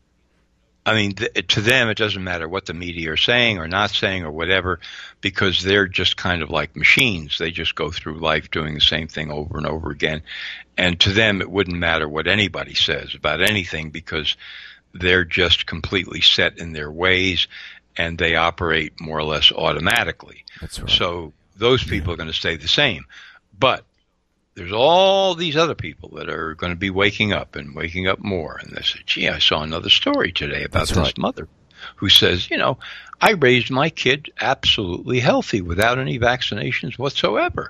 I mean, th- to them, it doesn't matter what the media are saying or not saying or whatever, because they're just kind of like machines. They just go through life doing the same thing over and over again. And to them, it wouldn't matter what anybody says about anything, because they're just completely set in their ways, and they operate more or less automatically. That's right. So those people yeah. are going to stay the same. But there's all these other people that are going to be waking up and waking up more. And they say, gee, I saw another story today about That's this right. mother who says, you know, I raised my kid absolutely healthy without any vaccinations whatsoever.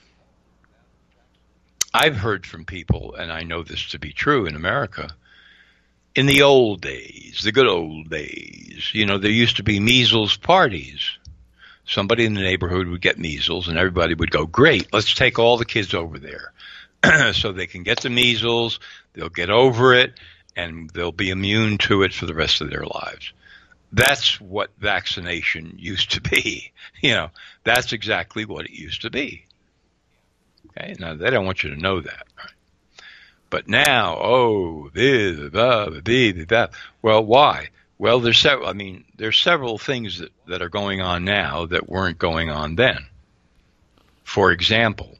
I've heard from people, and I know this to be true in America, in the old days, the good old days, you know, there used to be measles parties. Somebody in the neighborhood would get measles, and everybody would go, great, let's take all the kids over there so they can get the measles, they'll get over it, and they'll be immune to it for the rest of their lives. That's what vaccination used to be. You know, that's exactly what it used to be. Okay, now they don't want you to know that, right? But now, oh, this, blah, blah, blah, blah. Well, why? Well, there's several. I mean, there's several things that, that are going on now that weren't going on then. For example,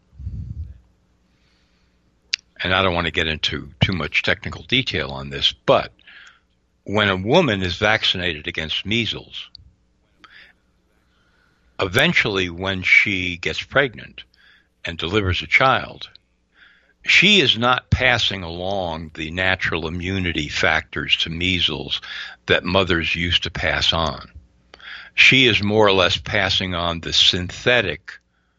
and I don't want to get into too much technical detail on this, but when a woman is vaccinated against measles, eventually when she gets pregnant and delivers a child, she is not passing along the natural immunity factors to measles that mothers used to pass on. She is more or less passing on the synthetic,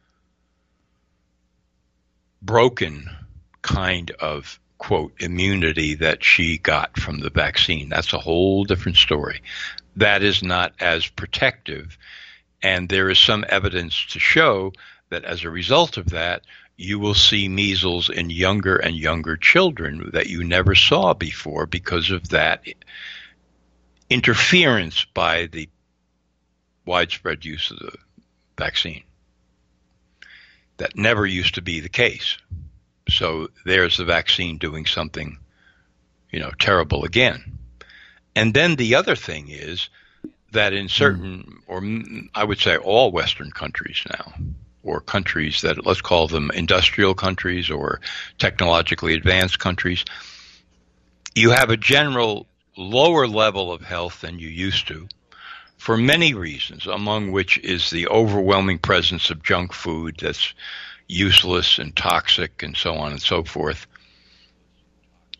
broken kind of, quote, immunity that she got from the vaccine. That's a whole different story. That is not as protective, and there is some evidence to show that as a result of that, you will see measles in younger and younger children that you never saw before because of that interference by the widespread use of the vaccine. That never used to be the case. So there's the vaccine doing something, you know, terrible again. And then the other thing is that in certain, or I would say all Western countries now, or countries that, let's call them industrial countries or technologically advanced countries, you have a general lower level of health than you used to for many reasons, among which is the overwhelming presence of junk food that's useless and toxic and so on and so forth.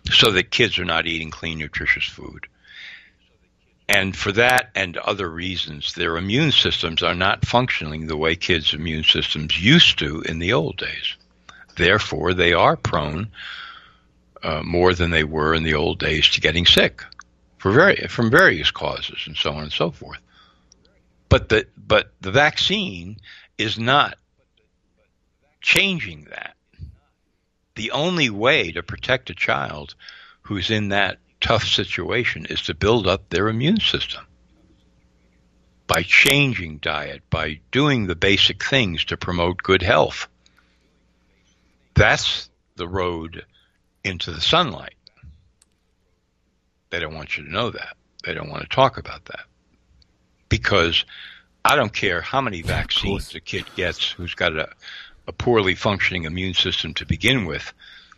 so that kids are not eating clean, nutritious food. And for that and other reasons, their immune systems are not functioning the way kids' immune systems used to in the old days. Therefore, they are prone, uh, more than they were in the old days, to getting sick for very, from various causes and so on and so forth. But the, but the vaccine is not changing that. The only way to protect a child who's in that tough situation is to build up their immune system by changing diet, by doing the basic things to promote good health. That's the road into the sunlight. They don't want you to know that. They don't want to talk about that. Because I don't care how many vaccines a kid gets who's got a, a poorly functioning immune system to begin with,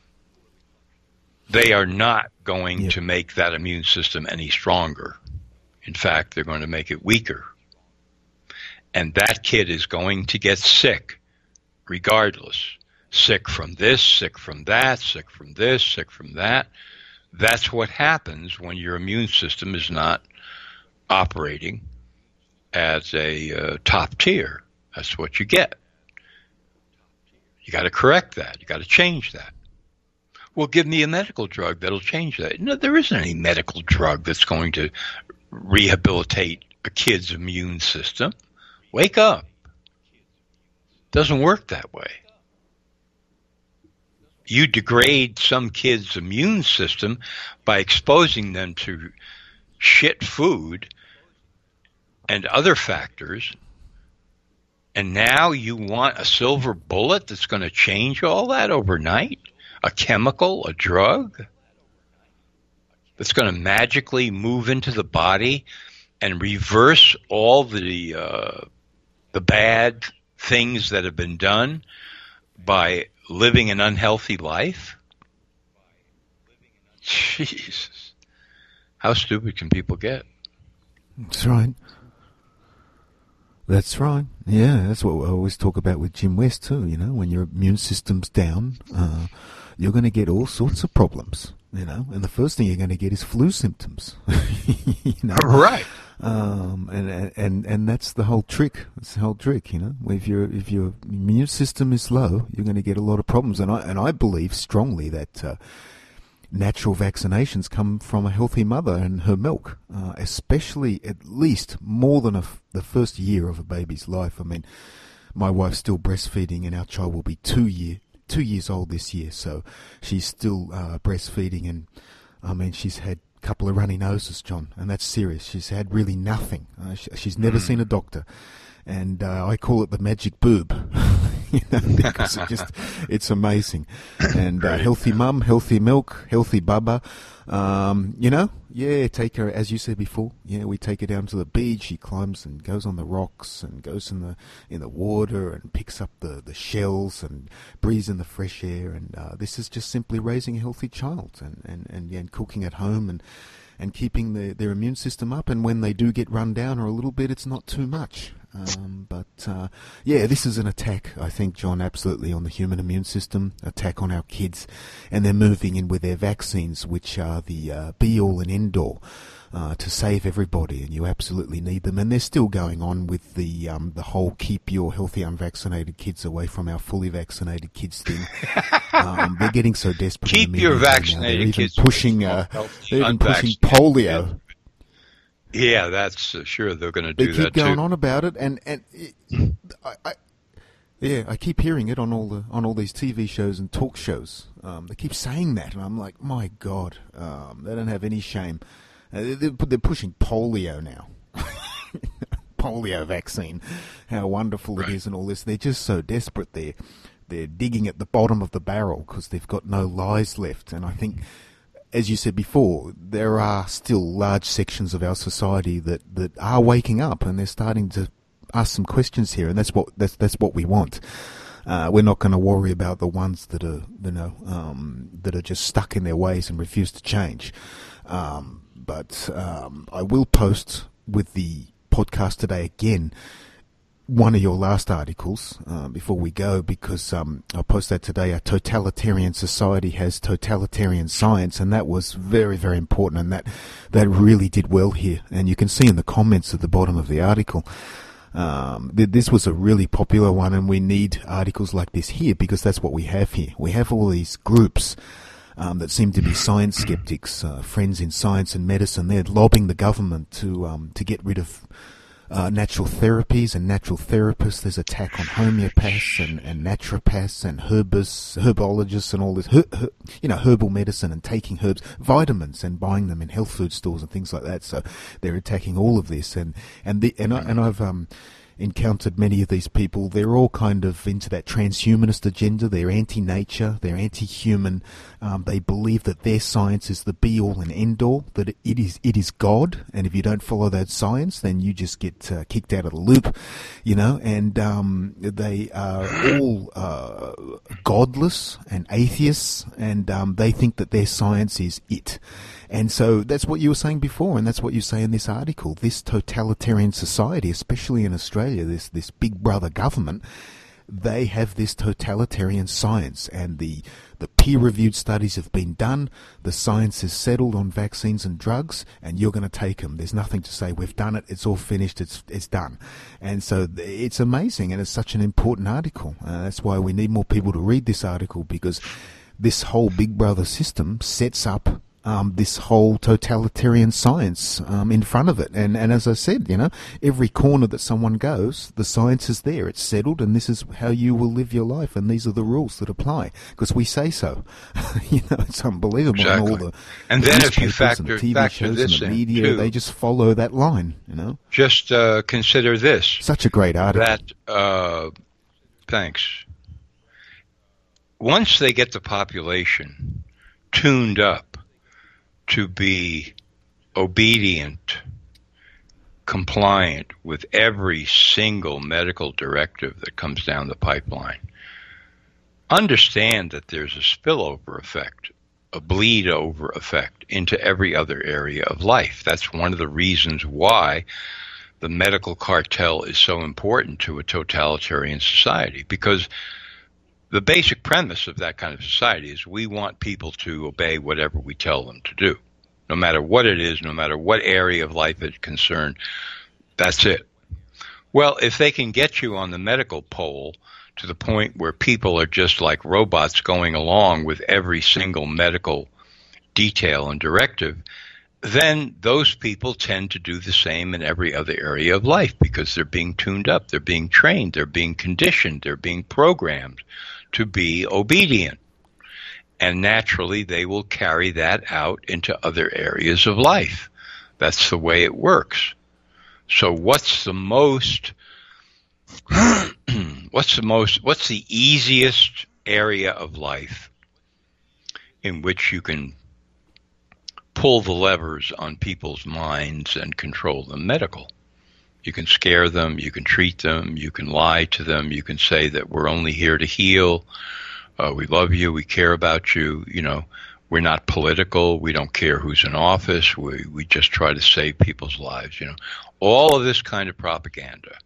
they are not going yep. to make that immune system any stronger. In fact, they're going to make it weaker. And that kid is going to get sick regardless. Sick from this, sick from that, sick from this, sick from that. That's what happens when your immune system is not operating as a uh, top tier. That's what you get. You got to correct that. You got to change that. Well, give me a medical drug that'll change that. No, there isn't any medical drug that's going to rehabilitate a kid's immune system. Wake up. Doesn't work that way. You degrade some kid's immune system by exposing them to shit food and other factors, and now you want a silver bullet that's going to change all that overnight? A chemical, a drug that's going to magically move into the body and reverse all the uh, the bad things that have been done by living an unhealthy life? Jesus. How stupid can people get? That's right. That's right. Yeah, that's what we always talk about with Jim West too, you know, when your immune system's down, uh, you're going to get all sorts of problems, you know, and the first thing you're going to get is flu symptoms. you know? Right. Um, and, and, and that's the whole trick. That's the whole trick, you know. If your if your immune system is low, you're going to get a lot of problems. And I and I believe strongly that uh, natural vaccinations come from a healthy mother and her milk, uh, especially at least more than a f- the first year of a baby's life. I mean, my wife's still breastfeeding, and our child will be two year two years old this year, so she's still uh, breastfeeding, and I mean, she's had couple of runny noses, John, and that's serious. She's had really nothing. Uh, she, she's never mm. seen a doctor, and uh, I call it the magic boob, you know, because it just it's amazing. And uh, healthy mum, healthy milk, healthy bubba. Um, you know, yeah, take her, as you said before. Yeah, we take her down to the beach. She climbs and goes on the rocks and goes in the in the water and picks up the, the shells and breathes in the fresh air. And uh, this is just simply raising a healthy child and and, and, and cooking at home and and keeping the, their immune system up. And when they do get run down or a little bit, it's not too much. Um, but, uh, yeah, this is an attack, I think, John, absolutely on the human immune system, attack on our kids, and they're moving in with their vaccines, which are the uh, be-all and end-all uh, to save everybody, and you absolutely need them. And they're still going on with the um, the whole keep your healthy unvaccinated kids away from our fully vaccinated kids thing. um, they're getting so desperate. Keep your vaccinated kids pushing, uh, They're even pushing polio. Yeah, that's uh, sure they're going to do that too. They keep going on about it, and and it, I, I, yeah, I keep hearing it on all the on all these T V shows and talk shows. Um, they keep saying that, and I'm like, my God, um, they don't have any shame. Uh, they're, they're pushing polio now, polio vaccine. How wonderful right. it is, and all this. They're just so desperate. They're they're digging at the bottom of the barrel because they've got no lies left, and I think. As you said before, there are still large sections of our society that, that are waking up, and they're starting to ask some questions here, and that's what that's that's what we want. Uh, we're not going to worry about the ones that are you know um, that are just stuck in their ways and refuse to change. Um, but um, I will post with the podcast today again one of your last articles uh, before we go, because um, I'll post that today. A totalitarian society has totalitarian science, and that was very, very important, and that that really did well here. And you can see in the comments at the bottom of the article, um, th- this was a really popular one, and we need articles like this here because that's what we have here. We have all these groups Um, that seem to be science skeptics, uh, friends in science and medicine. They're lobbying the government to um, to get rid of uh, natural therapies and natural therapists. There's attack on homeopaths and, and naturopaths and herbis, herbologists and all this, her, her, you know, herbal medicine and taking herbs, vitamins and buying them in health food stores and things like that. So they're attacking all of this, and and the and, I, and I've um. encountered many of these people. They're all kind of into that transhumanist agenda. They're anti-nature. They're anti-human. Um, they believe that their science is the be-all and end-all, that it is it is God, and if you don't follow that science, then you just get uh, kicked out of the loop, you know, and um, they are all uh, godless and atheists, and um, they think that their science is it. And so that's what you were saying before, and that's what you say in this article. This totalitarian society, especially in Australia, this this big brother government, they have this totalitarian science, and the the peer-reviewed studies have been done. The science is settled on vaccines and drugs, and you're going to take them. There's nothing to say we've done it. It's all finished. It's it's done. And so it's amazing, and it's such an important article. Uh, that's why we need more people to read this article, because this whole big brother system sets up Um, this whole totalitarian science um, in front of it. And, and as I said, you know, every corner that someone goes, the science is there. It's settled, and this is how you will live your life, and these are the rules that apply, because we say so. You know, it's unbelievable. Exactly. And, all the, and the then if you factor, factor, and the T V factor shows this and the in, media, too, they just follow that line, you know. Just uh, consider this. Such a great article. That, uh, thanks. Once they get the population tuned up to be obedient, compliant with every single medical directive that comes down the pipeline, understand that there's a spillover effect, a bleed over effect into every other area of life. That's one of the reasons why the medical cartel is so important to a totalitarian society, because the basic premise of that kind of society is we want people to obey whatever we tell them to do, no matter what it is, no matter what area of life it's concerned. That's it. Well, if they can get you on the medical pole to the point where people are just like robots going along with every single medical detail and directive, then those people tend to do the same in every other area of life, because they're being tuned up, they're being trained, they're being conditioned, they're being programmed to be obedient. And naturally, they will carry that out into other areas of life. That's the way it works. So what's the most, what's the most, what's the easiest area of life in which you can pull the levers on people's minds and control them? Medical. You can scare them, you can treat them, you can lie to them, you can say that we're only here to heal, uh, we love you, we care about you, you know, we're not political, we don't care who's in office, we, we just try to save people's lives, you know. All of this kind of propaganda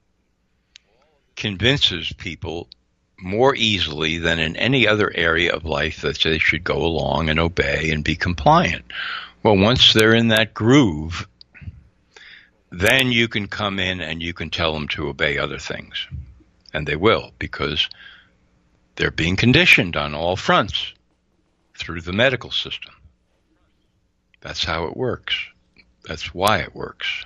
convinces people more easily than in any other area of life that they should go along and obey and be compliant. Well, once they're in that groove, then you can come in and you can tell them to obey other things. And they will, because they're being conditioned on all fronts through the medical system. That's how it works. That's why it works.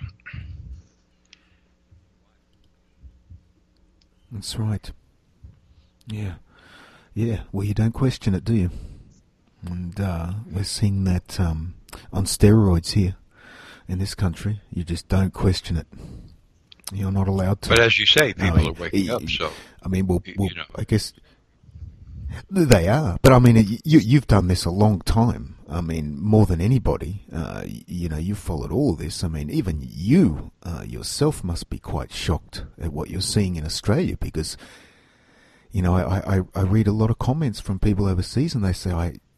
That's right. Yeah. Yeah. Well, you don't question it, do you? And uh, we're seeing that um, on steroids here in this country. You just don't question it. You're not allowed to. But as you say, people I mean, are waking y- up, so... I mean, well, well you know. I guess... They are. But, I mean, you, you've done this a long time. I mean, more than anybody. Uh, you know, you've followed all of this. I mean, even you uh, yourself must be quite shocked at what you're seeing in Australia, because... You know, I, I, I read a lot of comments from people overseas, and they say, I,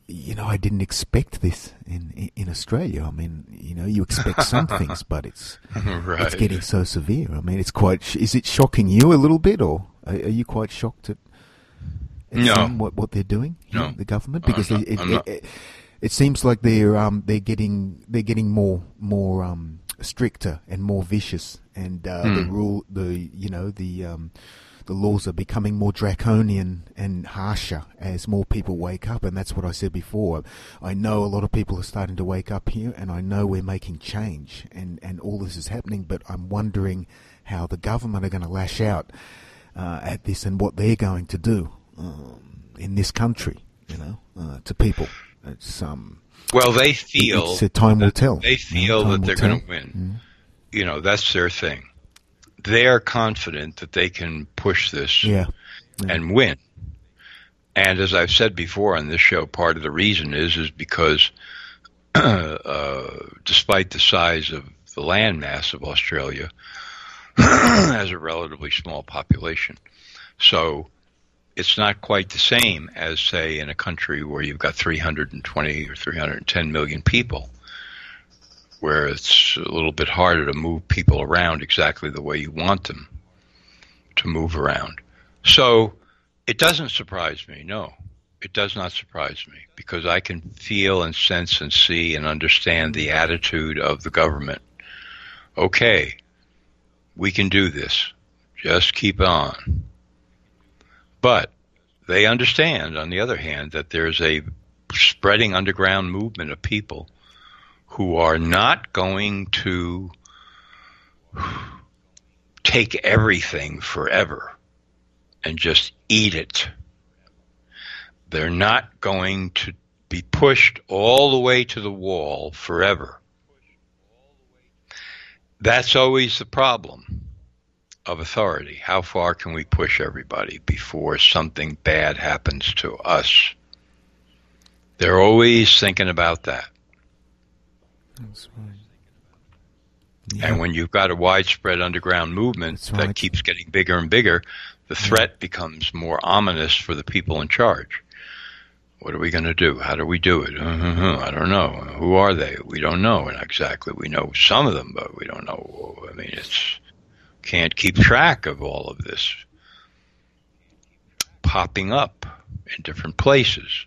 you know, I didn't expect this in, in in Australia. I mean, you know, you expect some things, but it's right. it's getting so severe. I mean, it's quite. Sh- is it shocking you a little bit, or are, are you quite shocked at, at no. seeing what, what they're doing? No, here, the government, because I'm it, not, I'm it, not. it, it seems like they're um they're getting they're getting more more um stricter and more vicious, and uh, Hmm. the rule the you know the um. The laws are becoming more draconian and harsher as more people wake up, and that's what I said before. I know a lot of people are starting to wake up here, and I know we're making change, and, and all this is happening, but I'm wondering how the government are going to lash out uh, at this and what they're going to do um, in this country, you know, uh, to people. It's um. Well, they feel it's, uh, time will that- tell. They feel you know, that time they're will going to tell. win. Mm. You know, that's their thing. They're confident that they can push this Yeah. Yeah. and win. And as I've said before on this show, part of the reason is is because uh, despite the size of the landmass of Australia, has a relatively small population. So it's not quite the same as, say, in a country where you've got three hundred twenty or three hundred ten million people, where it's a little bit harder to move people around exactly the way you want them to move around. So it doesn't surprise me, no. It does not surprise me, because I can feel and sense and see and understand the attitude of the government. Okay, we can do this. Just keep on. But they understand, on the other hand, that there's a spreading underground movement of people who are not going to take everything forever and just eat it. They're not going to be pushed all the way to the wall forever. That's always the problem of authority. How far can we push everybody before something bad happens to us? They're always thinking about that. That's right. Yeah. And when you've got a widespread underground movement That's right. that keeps getting bigger and bigger, the threat yeah. becomes more ominous for the people in charge. What are we going to do? How do we do it? Uh-huh. I don't know. Who are they? We don't know exactly. We know some of them, but we don't know. I mean, it's can't keep track of all of this popping up in different places.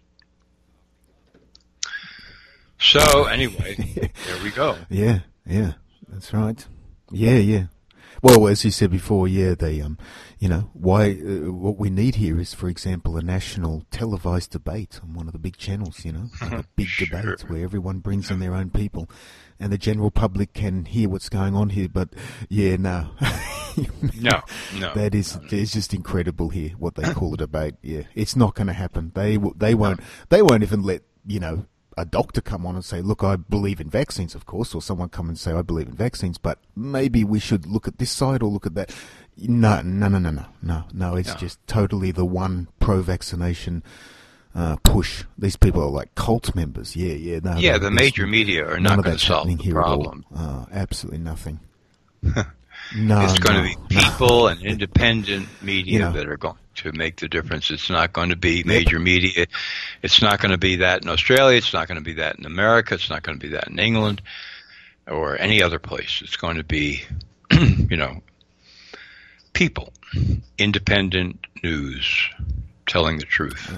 So anyway, there we go. Yeah, yeah, that's right. Yeah, yeah. Well, as you said before, yeah, they, um, you know, why? Uh, what we need here is, for example, a national televised debate on one of the big channels. You know, like a big Sure. debate where everyone brings in their own people, and the general public can hear what's going on here. But yeah, no, no, no, that is no, no. it's just incredible here what they call a debate. Yeah, it's not going to happen. They w- they won't they won't even let you know. a doctor come on and say, look, I believe in vaccines, of course, or someone come and say, I believe in vaccines, but maybe we should look at this side or look at that. No, no, no, no, no, no, no. It's No. just totally the one pro-vaccination uh, push. These people are like cult members. Yeah, yeah. No, Yeah, no, the there's major media are none not of going to that's solve happening the here problem. at all. Uh, absolutely nothing. No, It's going no, to be no. people and independent media You know. that are going to make the difference. It's not going to be major media. It's not going to be that in Australia. It's not going to be that in America. It's not going to be that in England or any other place. It's going to be, you know, people, independent news, telling the truth.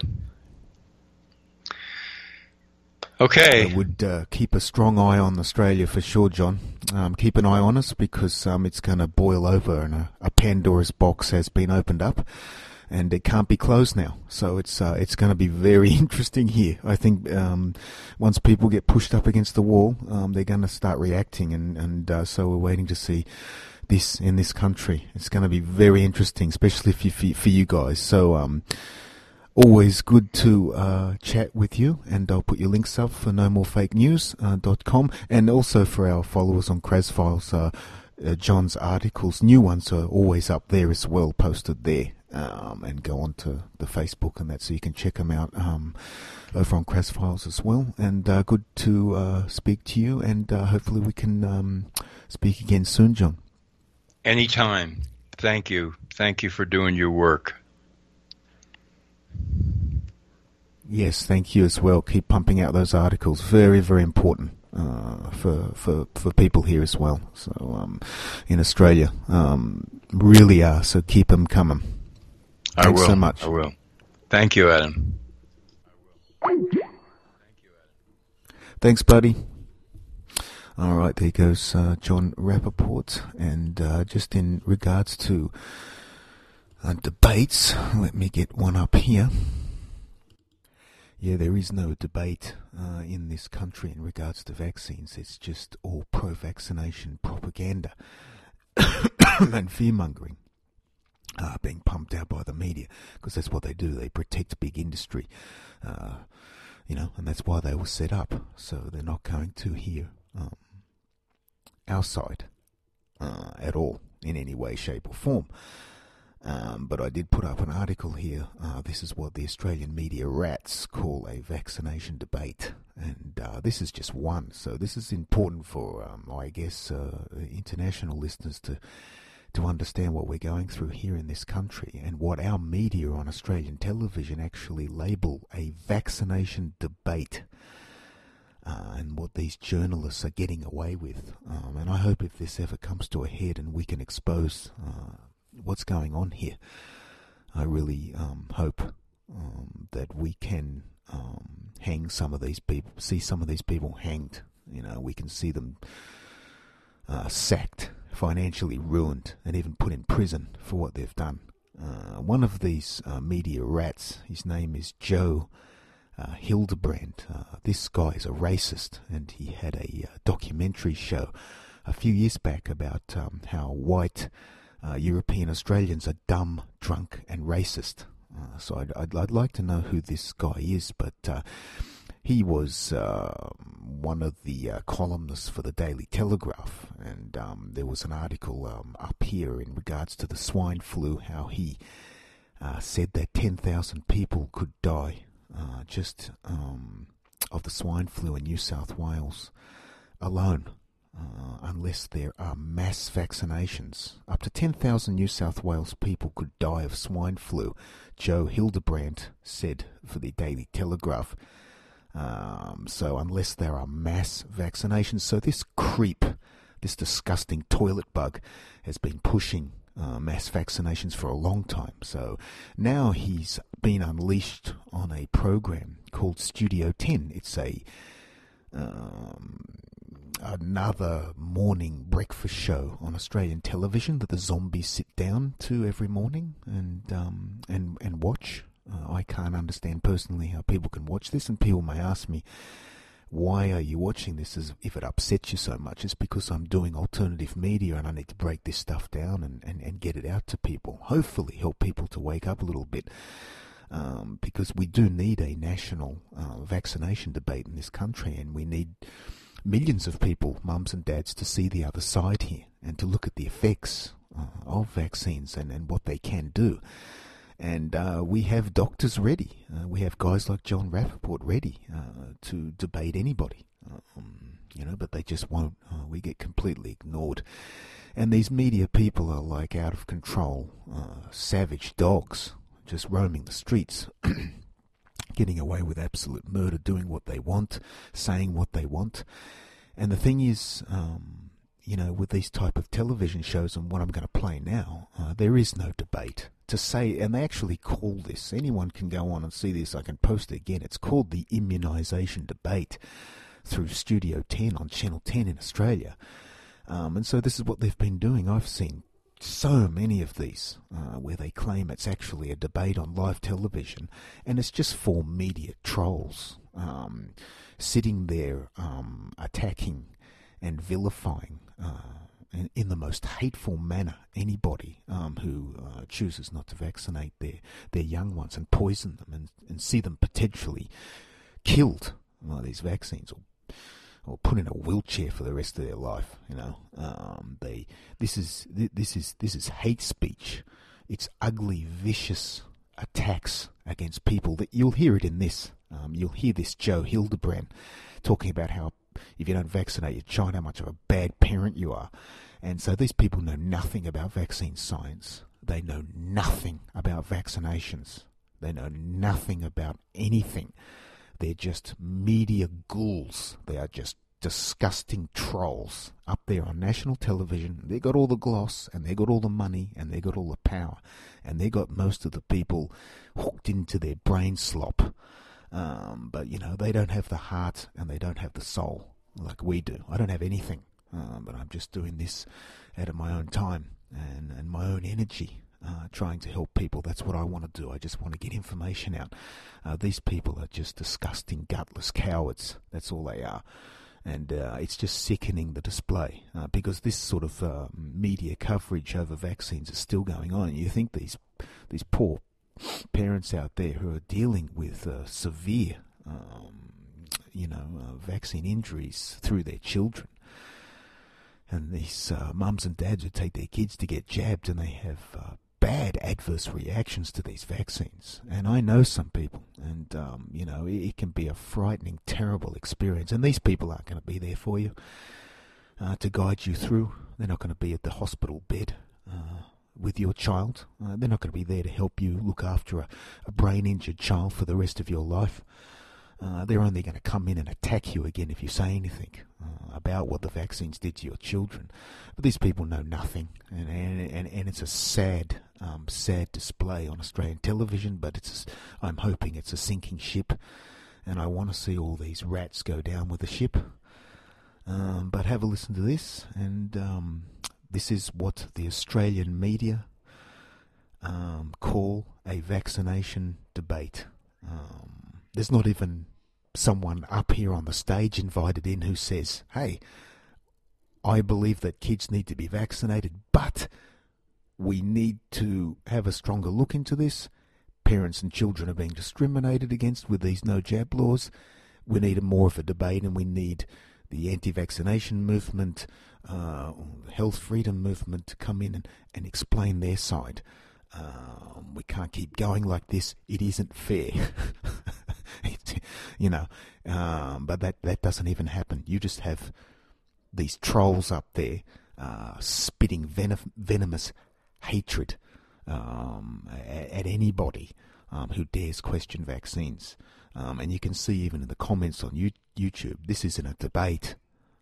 Okay. I would uh, keep a strong eye on Australia for sure, John. Um, keep an eye on us because um, it's going to boil over and a, a Pandora's box has been opened up and it can't be closed now. So it's uh, it's going to be very interesting here. I think um, once people get pushed up against the wall, um, they're going to start reacting and, and uh, so we're waiting to see this in this country. It's going to be very interesting, especially for you, for you guys. So um, always good to uh, chat with you, and I'll put your links up for no more fake news dot com, and also for our followers on Krasfiles. Uh, uh, John's articles, new ones, are always up there as well, posted there, um, and go on to the Facebook and that, so you can check them out um, over on Krasfiles as well. And uh, good to uh, speak to you, and uh, hopefully we can um, speak again soon, John. Anytime. Thank you. Thank you for doing your work. Yes, thank you as well. Keep pumping out those articles. Very, very important uh, for for for people here as well. So um, in Australia, um, really are. So keep them coming. I Thanks will. so much. I will. Thank you, Adam. Thanks, buddy. All right, there goes uh, John Rappaport. And uh, just in regards to uh, debates, let me get one up here. Yeah, there is no debate uh, in this country in regards to vaccines. It's just all pro-vaccination propaganda and fear-mongering uh, being pumped out by the media, because that's what they do. They protect big industry, uh, you know, and that's why they were set up. So they're not going to hear um, our side uh, at all in any way, shape or form. Um, but I did put up an article here. Uh, this is what the Australian media rats call a vaccination debate. And uh, this is just one. So this is important for, um, I guess, uh, international listeners to to understand what we're going through here in this country and what our media on Australian television actually label a vaccination debate. Uh, and what these journalists are getting away with. Um, and I hope if this ever comes to a head and we can expose Uh, what's going on here, I really um, hope um, that we can um, hang some of these people, see some of these people hanged. You know, we can see them uh, sacked, financially ruined, and even put in prison for what they've done. Uh, one of these uh, media rats, his name is Joe uh, Hildebrand. Uh, this guy is a racist, and he had a uh, documentary show a few years back about um, how white Uh, European Australians are dumb, drunk, and racist. Uh, so I'd, I'd, I'd like to know who this guy is, but uh, he was uh, one of the uh, columnists for the Daily Telegraph, and um, there was an article um, up here in regards to the swine flu, how he uh, said that ten thousand people could die uh, just um, of the swine flu in New South Wales alone. Uh, unless there are mass vaccinations. Up to ten thousand New South Wales people could die of swine flu, Joe Hildebrand said for the Daily Telegraph. Um, so unless there are mass vaccinations. So this creep, this disgusting toilet bug, has been pushing uh, mass vaccinations for a long time. So now he's been unleashed on a program called Studio ten. It's a... Um, another morning breakfast show on Australian television that the zombies sit down to every morning and um, and and watch. Uh, I can't understand personally how people can watch this, and people may ask me, why are you watching this as if it upsets you so much? It's because I'm doing alternative media and I need to break this stuff down and, and, and get it out to people. Hopefully help people to wake up a little bit. Um, because we do need a national uh, vaccination debate in this country, and we need millions of people, mums and dads, to see the other side here and to look at the effects uh, of vaccines and, and what they can do. And uh, we have doctors ready. Uh, we have guys like John Rappaport ready uh, to debate anybody, um, you know, but they just won't. Uh, we get completely ignored. And these media people are like out of control, uh, savage dogs just roaming the streets, getting away with absolute murder, doing what they want, saying what they want. And the thing is, um, you know, with these type of television shows and what I'm going to play now, uh, there is no debate. To say, and they actually call this, anyone can go on and see this, I can post it again, it's called the immunisation debate through Studio ten on Channel ten in Australia. Um, and so this is what they've been doing. I've seen so many of these uh, where they claim it's actually a debate on live television, and it's just for media trolls um, sitting there um, attacking and vilifying uh, in, in the most hateful manner anybody um, who uh, chooses not to vaccinate their, their young ones and poison them and, and see them potentially killed by these vaccines, or or put in a wheelchair for the rest of their life. You know, um, they this is this is this is hate speech. It's ugly, vicious attacks against people. That you'll hear it in this. Um, you'll hear this Joe Hildebrand talking about how if you don't vaccinate your child, how much of a bad parent you are. And so these people know nothing about vaccine science. They know nothing about vaccinations. They know nothing about anything. They're just media ghouls. They are just disgusting trolls up there on national television. They got all the gloss, and they got all the money, and they got all the power, and they got most of the people hooked into their brain slop. Um, but, you know, they don't have the heart and they don't have the soul like we do. I don't have anything, uh, but I'm just doing this out of my own time and, and my own energy. Uh, trying to help people. That's what I want to do. I just want to get information out. Uh, these people are just disgusting, gutless cowards. That's all they are. And uh, it's just sickening, the display, uh, because this sort of uh, media coverage over vaccines is still going on. You think these these poor parents out there who are dealing with uh, severe, um, you know, uh, vaccine injuries through their children, and these uh, mums and dads who take their kids to get jabbed, and they have uh, bad adverse reactions to these vaccines. And I know some people, and um, you know, it, it can be a frightening, terrible experience. And these people aren't going to be there for you uh, to guide you through. They're not going to be at the hospital bed uh, with your child. Uh, they're not going to be there to help you look after a, a brain-injured child for the rest of your life. Uh, they're only going to come in and attack you again if you say anything uh, about what the vaccines did to your children. But these people know nothing, and and, and, and it's a sad, um, sad display on Australian television. But it's, a, I'm hoping it's a sinking ship, and I want to see all these rats go down with the ship. Um, but have a listen to this, and um, this is what the Australian media um, call a vaccination debate. Um, there's not even someone up here on the stage invited in who says, hey, I believe that kids need to be vaccinated, but we need to have a stronger look into this. Parents and children are being discriminated against with these no-jab laws. We need a more of a debate, and we need the anti-vaccination movement, uh, health freedom movement to come in and, and explain their side. Um, we can't keep going like this. It isn't fair. it, you know, um, but that, that doesn't even happen. You just have these trolls up there uh, spitting venom, venomous hatred um, at, at anybody um, who dares question vaccines. Um, and you can see even in the comments on YouTube, this isn't a debate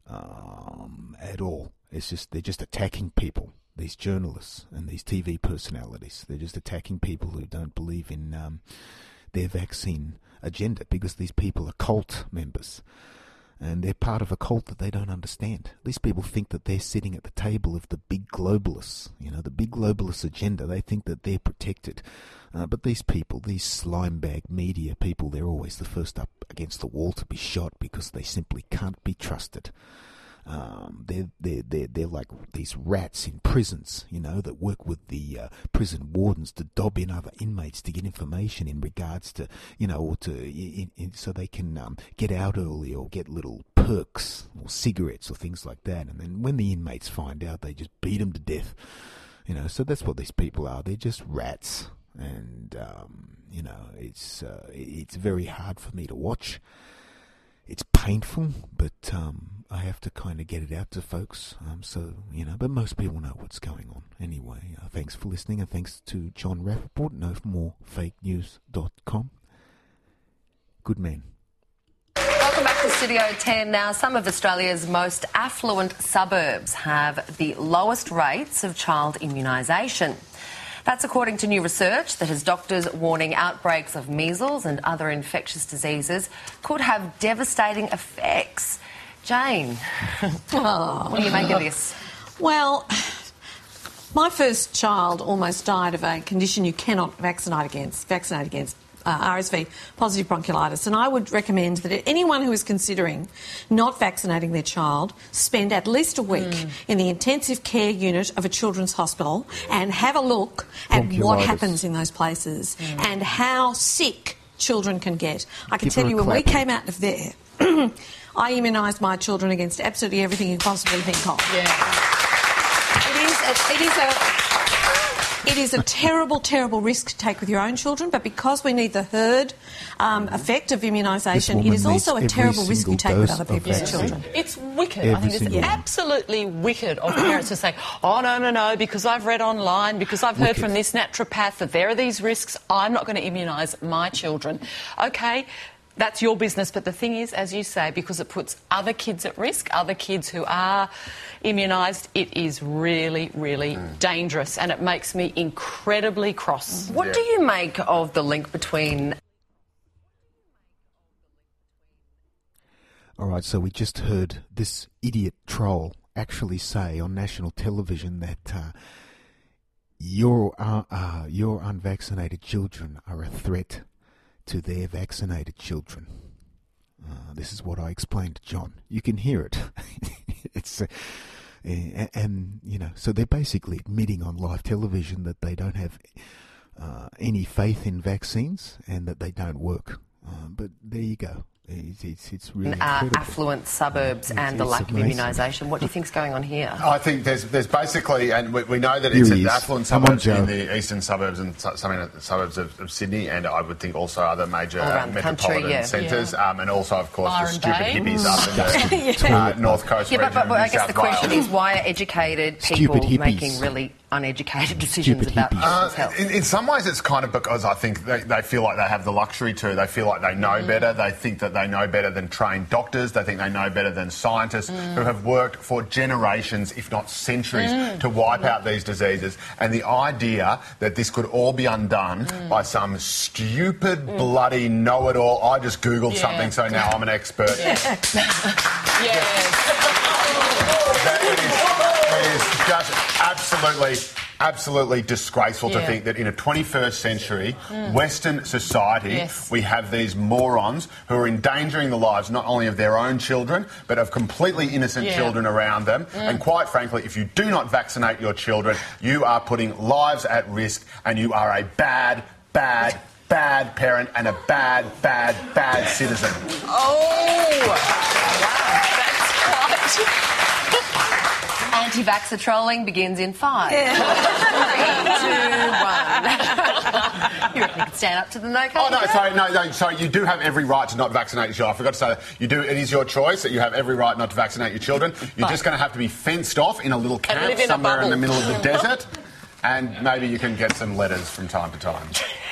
um, at all. It's just they're just attacking people. These journalists and these T V personalities, they're just attacking people who don't believe in um, their vaccine agenda, because these people are cult members, and they're part of a cult that they don't understand. These people think that they're sitting at the table of the big globalists, you know, the big globalist agenda. They think that they're protected. Uh, but these people, these slimebag media people, they're always the first up against the wall to be shot because they simply can't be trusted. Um, they're, they're, they're, they're like these rats in prisons, you know, that work with the uh, prison wardens to dob in other inmates to get information in regards to, you know, or to in, in, so they can um, get out early or get little perks or cigarettes or things like that. And then when the inmates find out, they just beat them to death, you know. So that's what these people are. They're just rats. And, um, you know, it's uh, it's very hard for me to watch. It's painful, but um, I have to kind of get it out to folks. Um, so, you know, but most people know what's going on. Anyway, uh, thanks for listening, and thanks to John Rappaport, no more fake news dot com. Good man. Welcome back to Studio ten. Now, some of Australia's most affluent suburbs have the lowest rates of child immunisation. That's according to new research that has doctors warning outbreaks of measles and other infectious diseases could have devastating effects. Jane, oh. What do you make of this? Well, my first child almost died of a condition you cannot vaccinate against, vaccinate against. Uh, R S V, positive bronchiolitis, and I would recommend that anyone who is considering not vaccinating their child spend at least a week mm. in the intensive care unit of a children's hospital and have a look at what happens in those places mm. and how sick children can get. I can Give tell you when we came out of there, I immunised my children against absolutely everything you can possibly think of. Yeah. It is a, it is a It is a terrible, terrible risk to take with your own children, but because we need the herd um, effect of immunisation, it is also a terrible risk we take with other people's children. It's wicked. Every I think it's single absolutely wicked of parents to say, oh, no, no, no, because I've read online, because I've heard Wicked. from this naturopath that there are these risks, I'm not going to immunise my children. OK, that's your business, but the thing is, as you say, because it puts other kids at risk, other kids who are immunised, it is really, really mm. dangerous, and it makes me incredibly cross. What yeah. do you make of the link between... All right, so we just heard this idiot troll actually say on national television that uh, your, uh, uh, your unvaccinated children are a threat to their vaccinated children. Uh, this is what I explained to John. You can hear it. It's uh, and, and, you know, so they're basically admitting on live television that they don't have uh, any faith in vaccines and that they don't work. Uh, but there you go. It's, it's, it's really uh, incredible. affluent suburbs uh, and the lack amazing. of immunisation. What do you think's going on here? I think there's there's basically, and we, we know that Here it's he in is. affluent Come on, suburbs Joe. in the eastern suburbs and su- some in the suburbs of, of Sydney, and I would think also other major All around the country, metropolitan yeah. centres, Yeah. um, and also, of course, Byron the stupid Bay. hippies up in the uh, north coast Yeah, region but, but, but of I New guess South the question Wales. is, why are educated Stupid people hippies. making really uneducated decisions Stupid about hippies. people's Uh, health? in, in some ways, it's kind of because I think they, they feel like they have the luxury to. They feel like they know Mm. better. They think that they know better than trained doctors. They think they know better than scientists Mm. who have worked for generations, if not centuries, Mm. to wipe out these diseases. And the idea that this could all be undone Mm. by some stupid, bloody know-it-all. I just Googled Yeah. something, so now I'm an expert. Yes. That is, it is just absolutely, absolutely disgraceful to Yeah. think that in a twenty-first century Western society Yes. we have these morons who are endangering the lives not only of their own children but of completely innocent Yeah. children around them. And quite frankly, if you do not vaccinate your children, you are putting lives at risk, and you are a bad, bad, bad parent and a bad, bad, bad citizen. Oh, wow, that's quite... Anti-vaxxer trolling begins in five, three, two, one. You reckon you can stand up to the no Oh, no, sorry, no, no, sorry, you do have every right to not vaccinate your children. I forgot to say that. You do, it is your choice that you have every right not to vaccinate your children. You're just going to have to be fenced off in a little camp live in a somewhere in the bubble. middle of the desert, and maybe you can get some letters from time to time.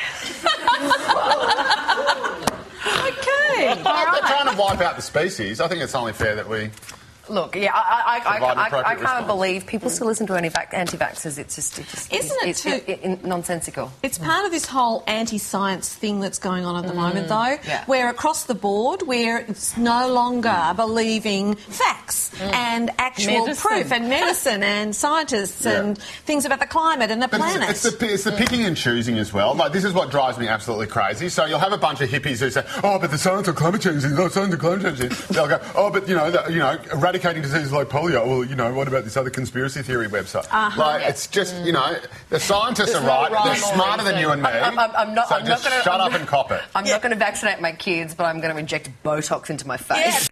Okay. If they're trying to wipe out the species, I think it's only fair that we... Look, yeah, I, I, I, Provide an I, I, I appropriate can't response. believe people still listen to anti-vax- anti-vaxxers. It's just, it just Isn't it's, it it's too- it- it- nonsensical. It's part of this whole anti-science thing that's going on at the moment, though, yeah. where across the board, where it's no longer believing facts and actual Medicine. proof and medicine and scientists Yeah. and things about the climate and the But planet. it's, it's, the, it's the picking and choosing as well. Like, this is what drives me absolutely crazy. So you'll have a bunch of hippies who say, oh, but the science of climate change is not science of climate change. is." They'll go, oh, but, you know, the, you know, eradicating diseases like polio. Well, you know, what about this other conspiracy theory website? Uh-huh. Like, it's just, you know, the scientists There's are no right. rhyme They're or smarter than you and me. I'm, I'm, I'm not, so I'm just not gonna, shut I'm up and cop it. I'm not going to vaccinate my kids, but I'm going to inject Botox into my face.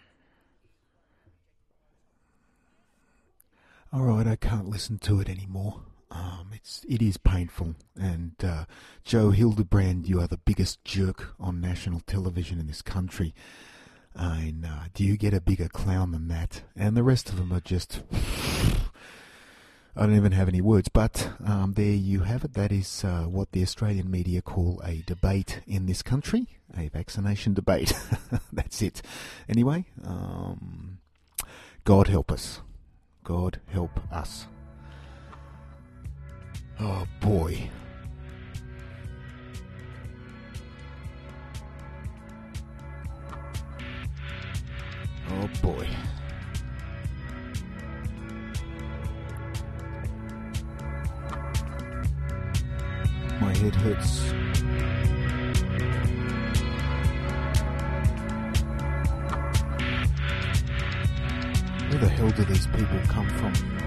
All right, I can't listen to it anymore. Um, it's it is painful. And uh, Joe Hildebrand, you are the biggest jerk on national television in this country. Uh, and uh, do you get a bigger clown than that? And the rest of them are just... I don't even have any words. But um, there you have it. That is uh, what the Australian media call a debate in this country. A vaccination debate. That's it. Anyway, um, God help us. God help us. Oh, boy. Oh, boy. My head hurts. Where the hell do these people come from?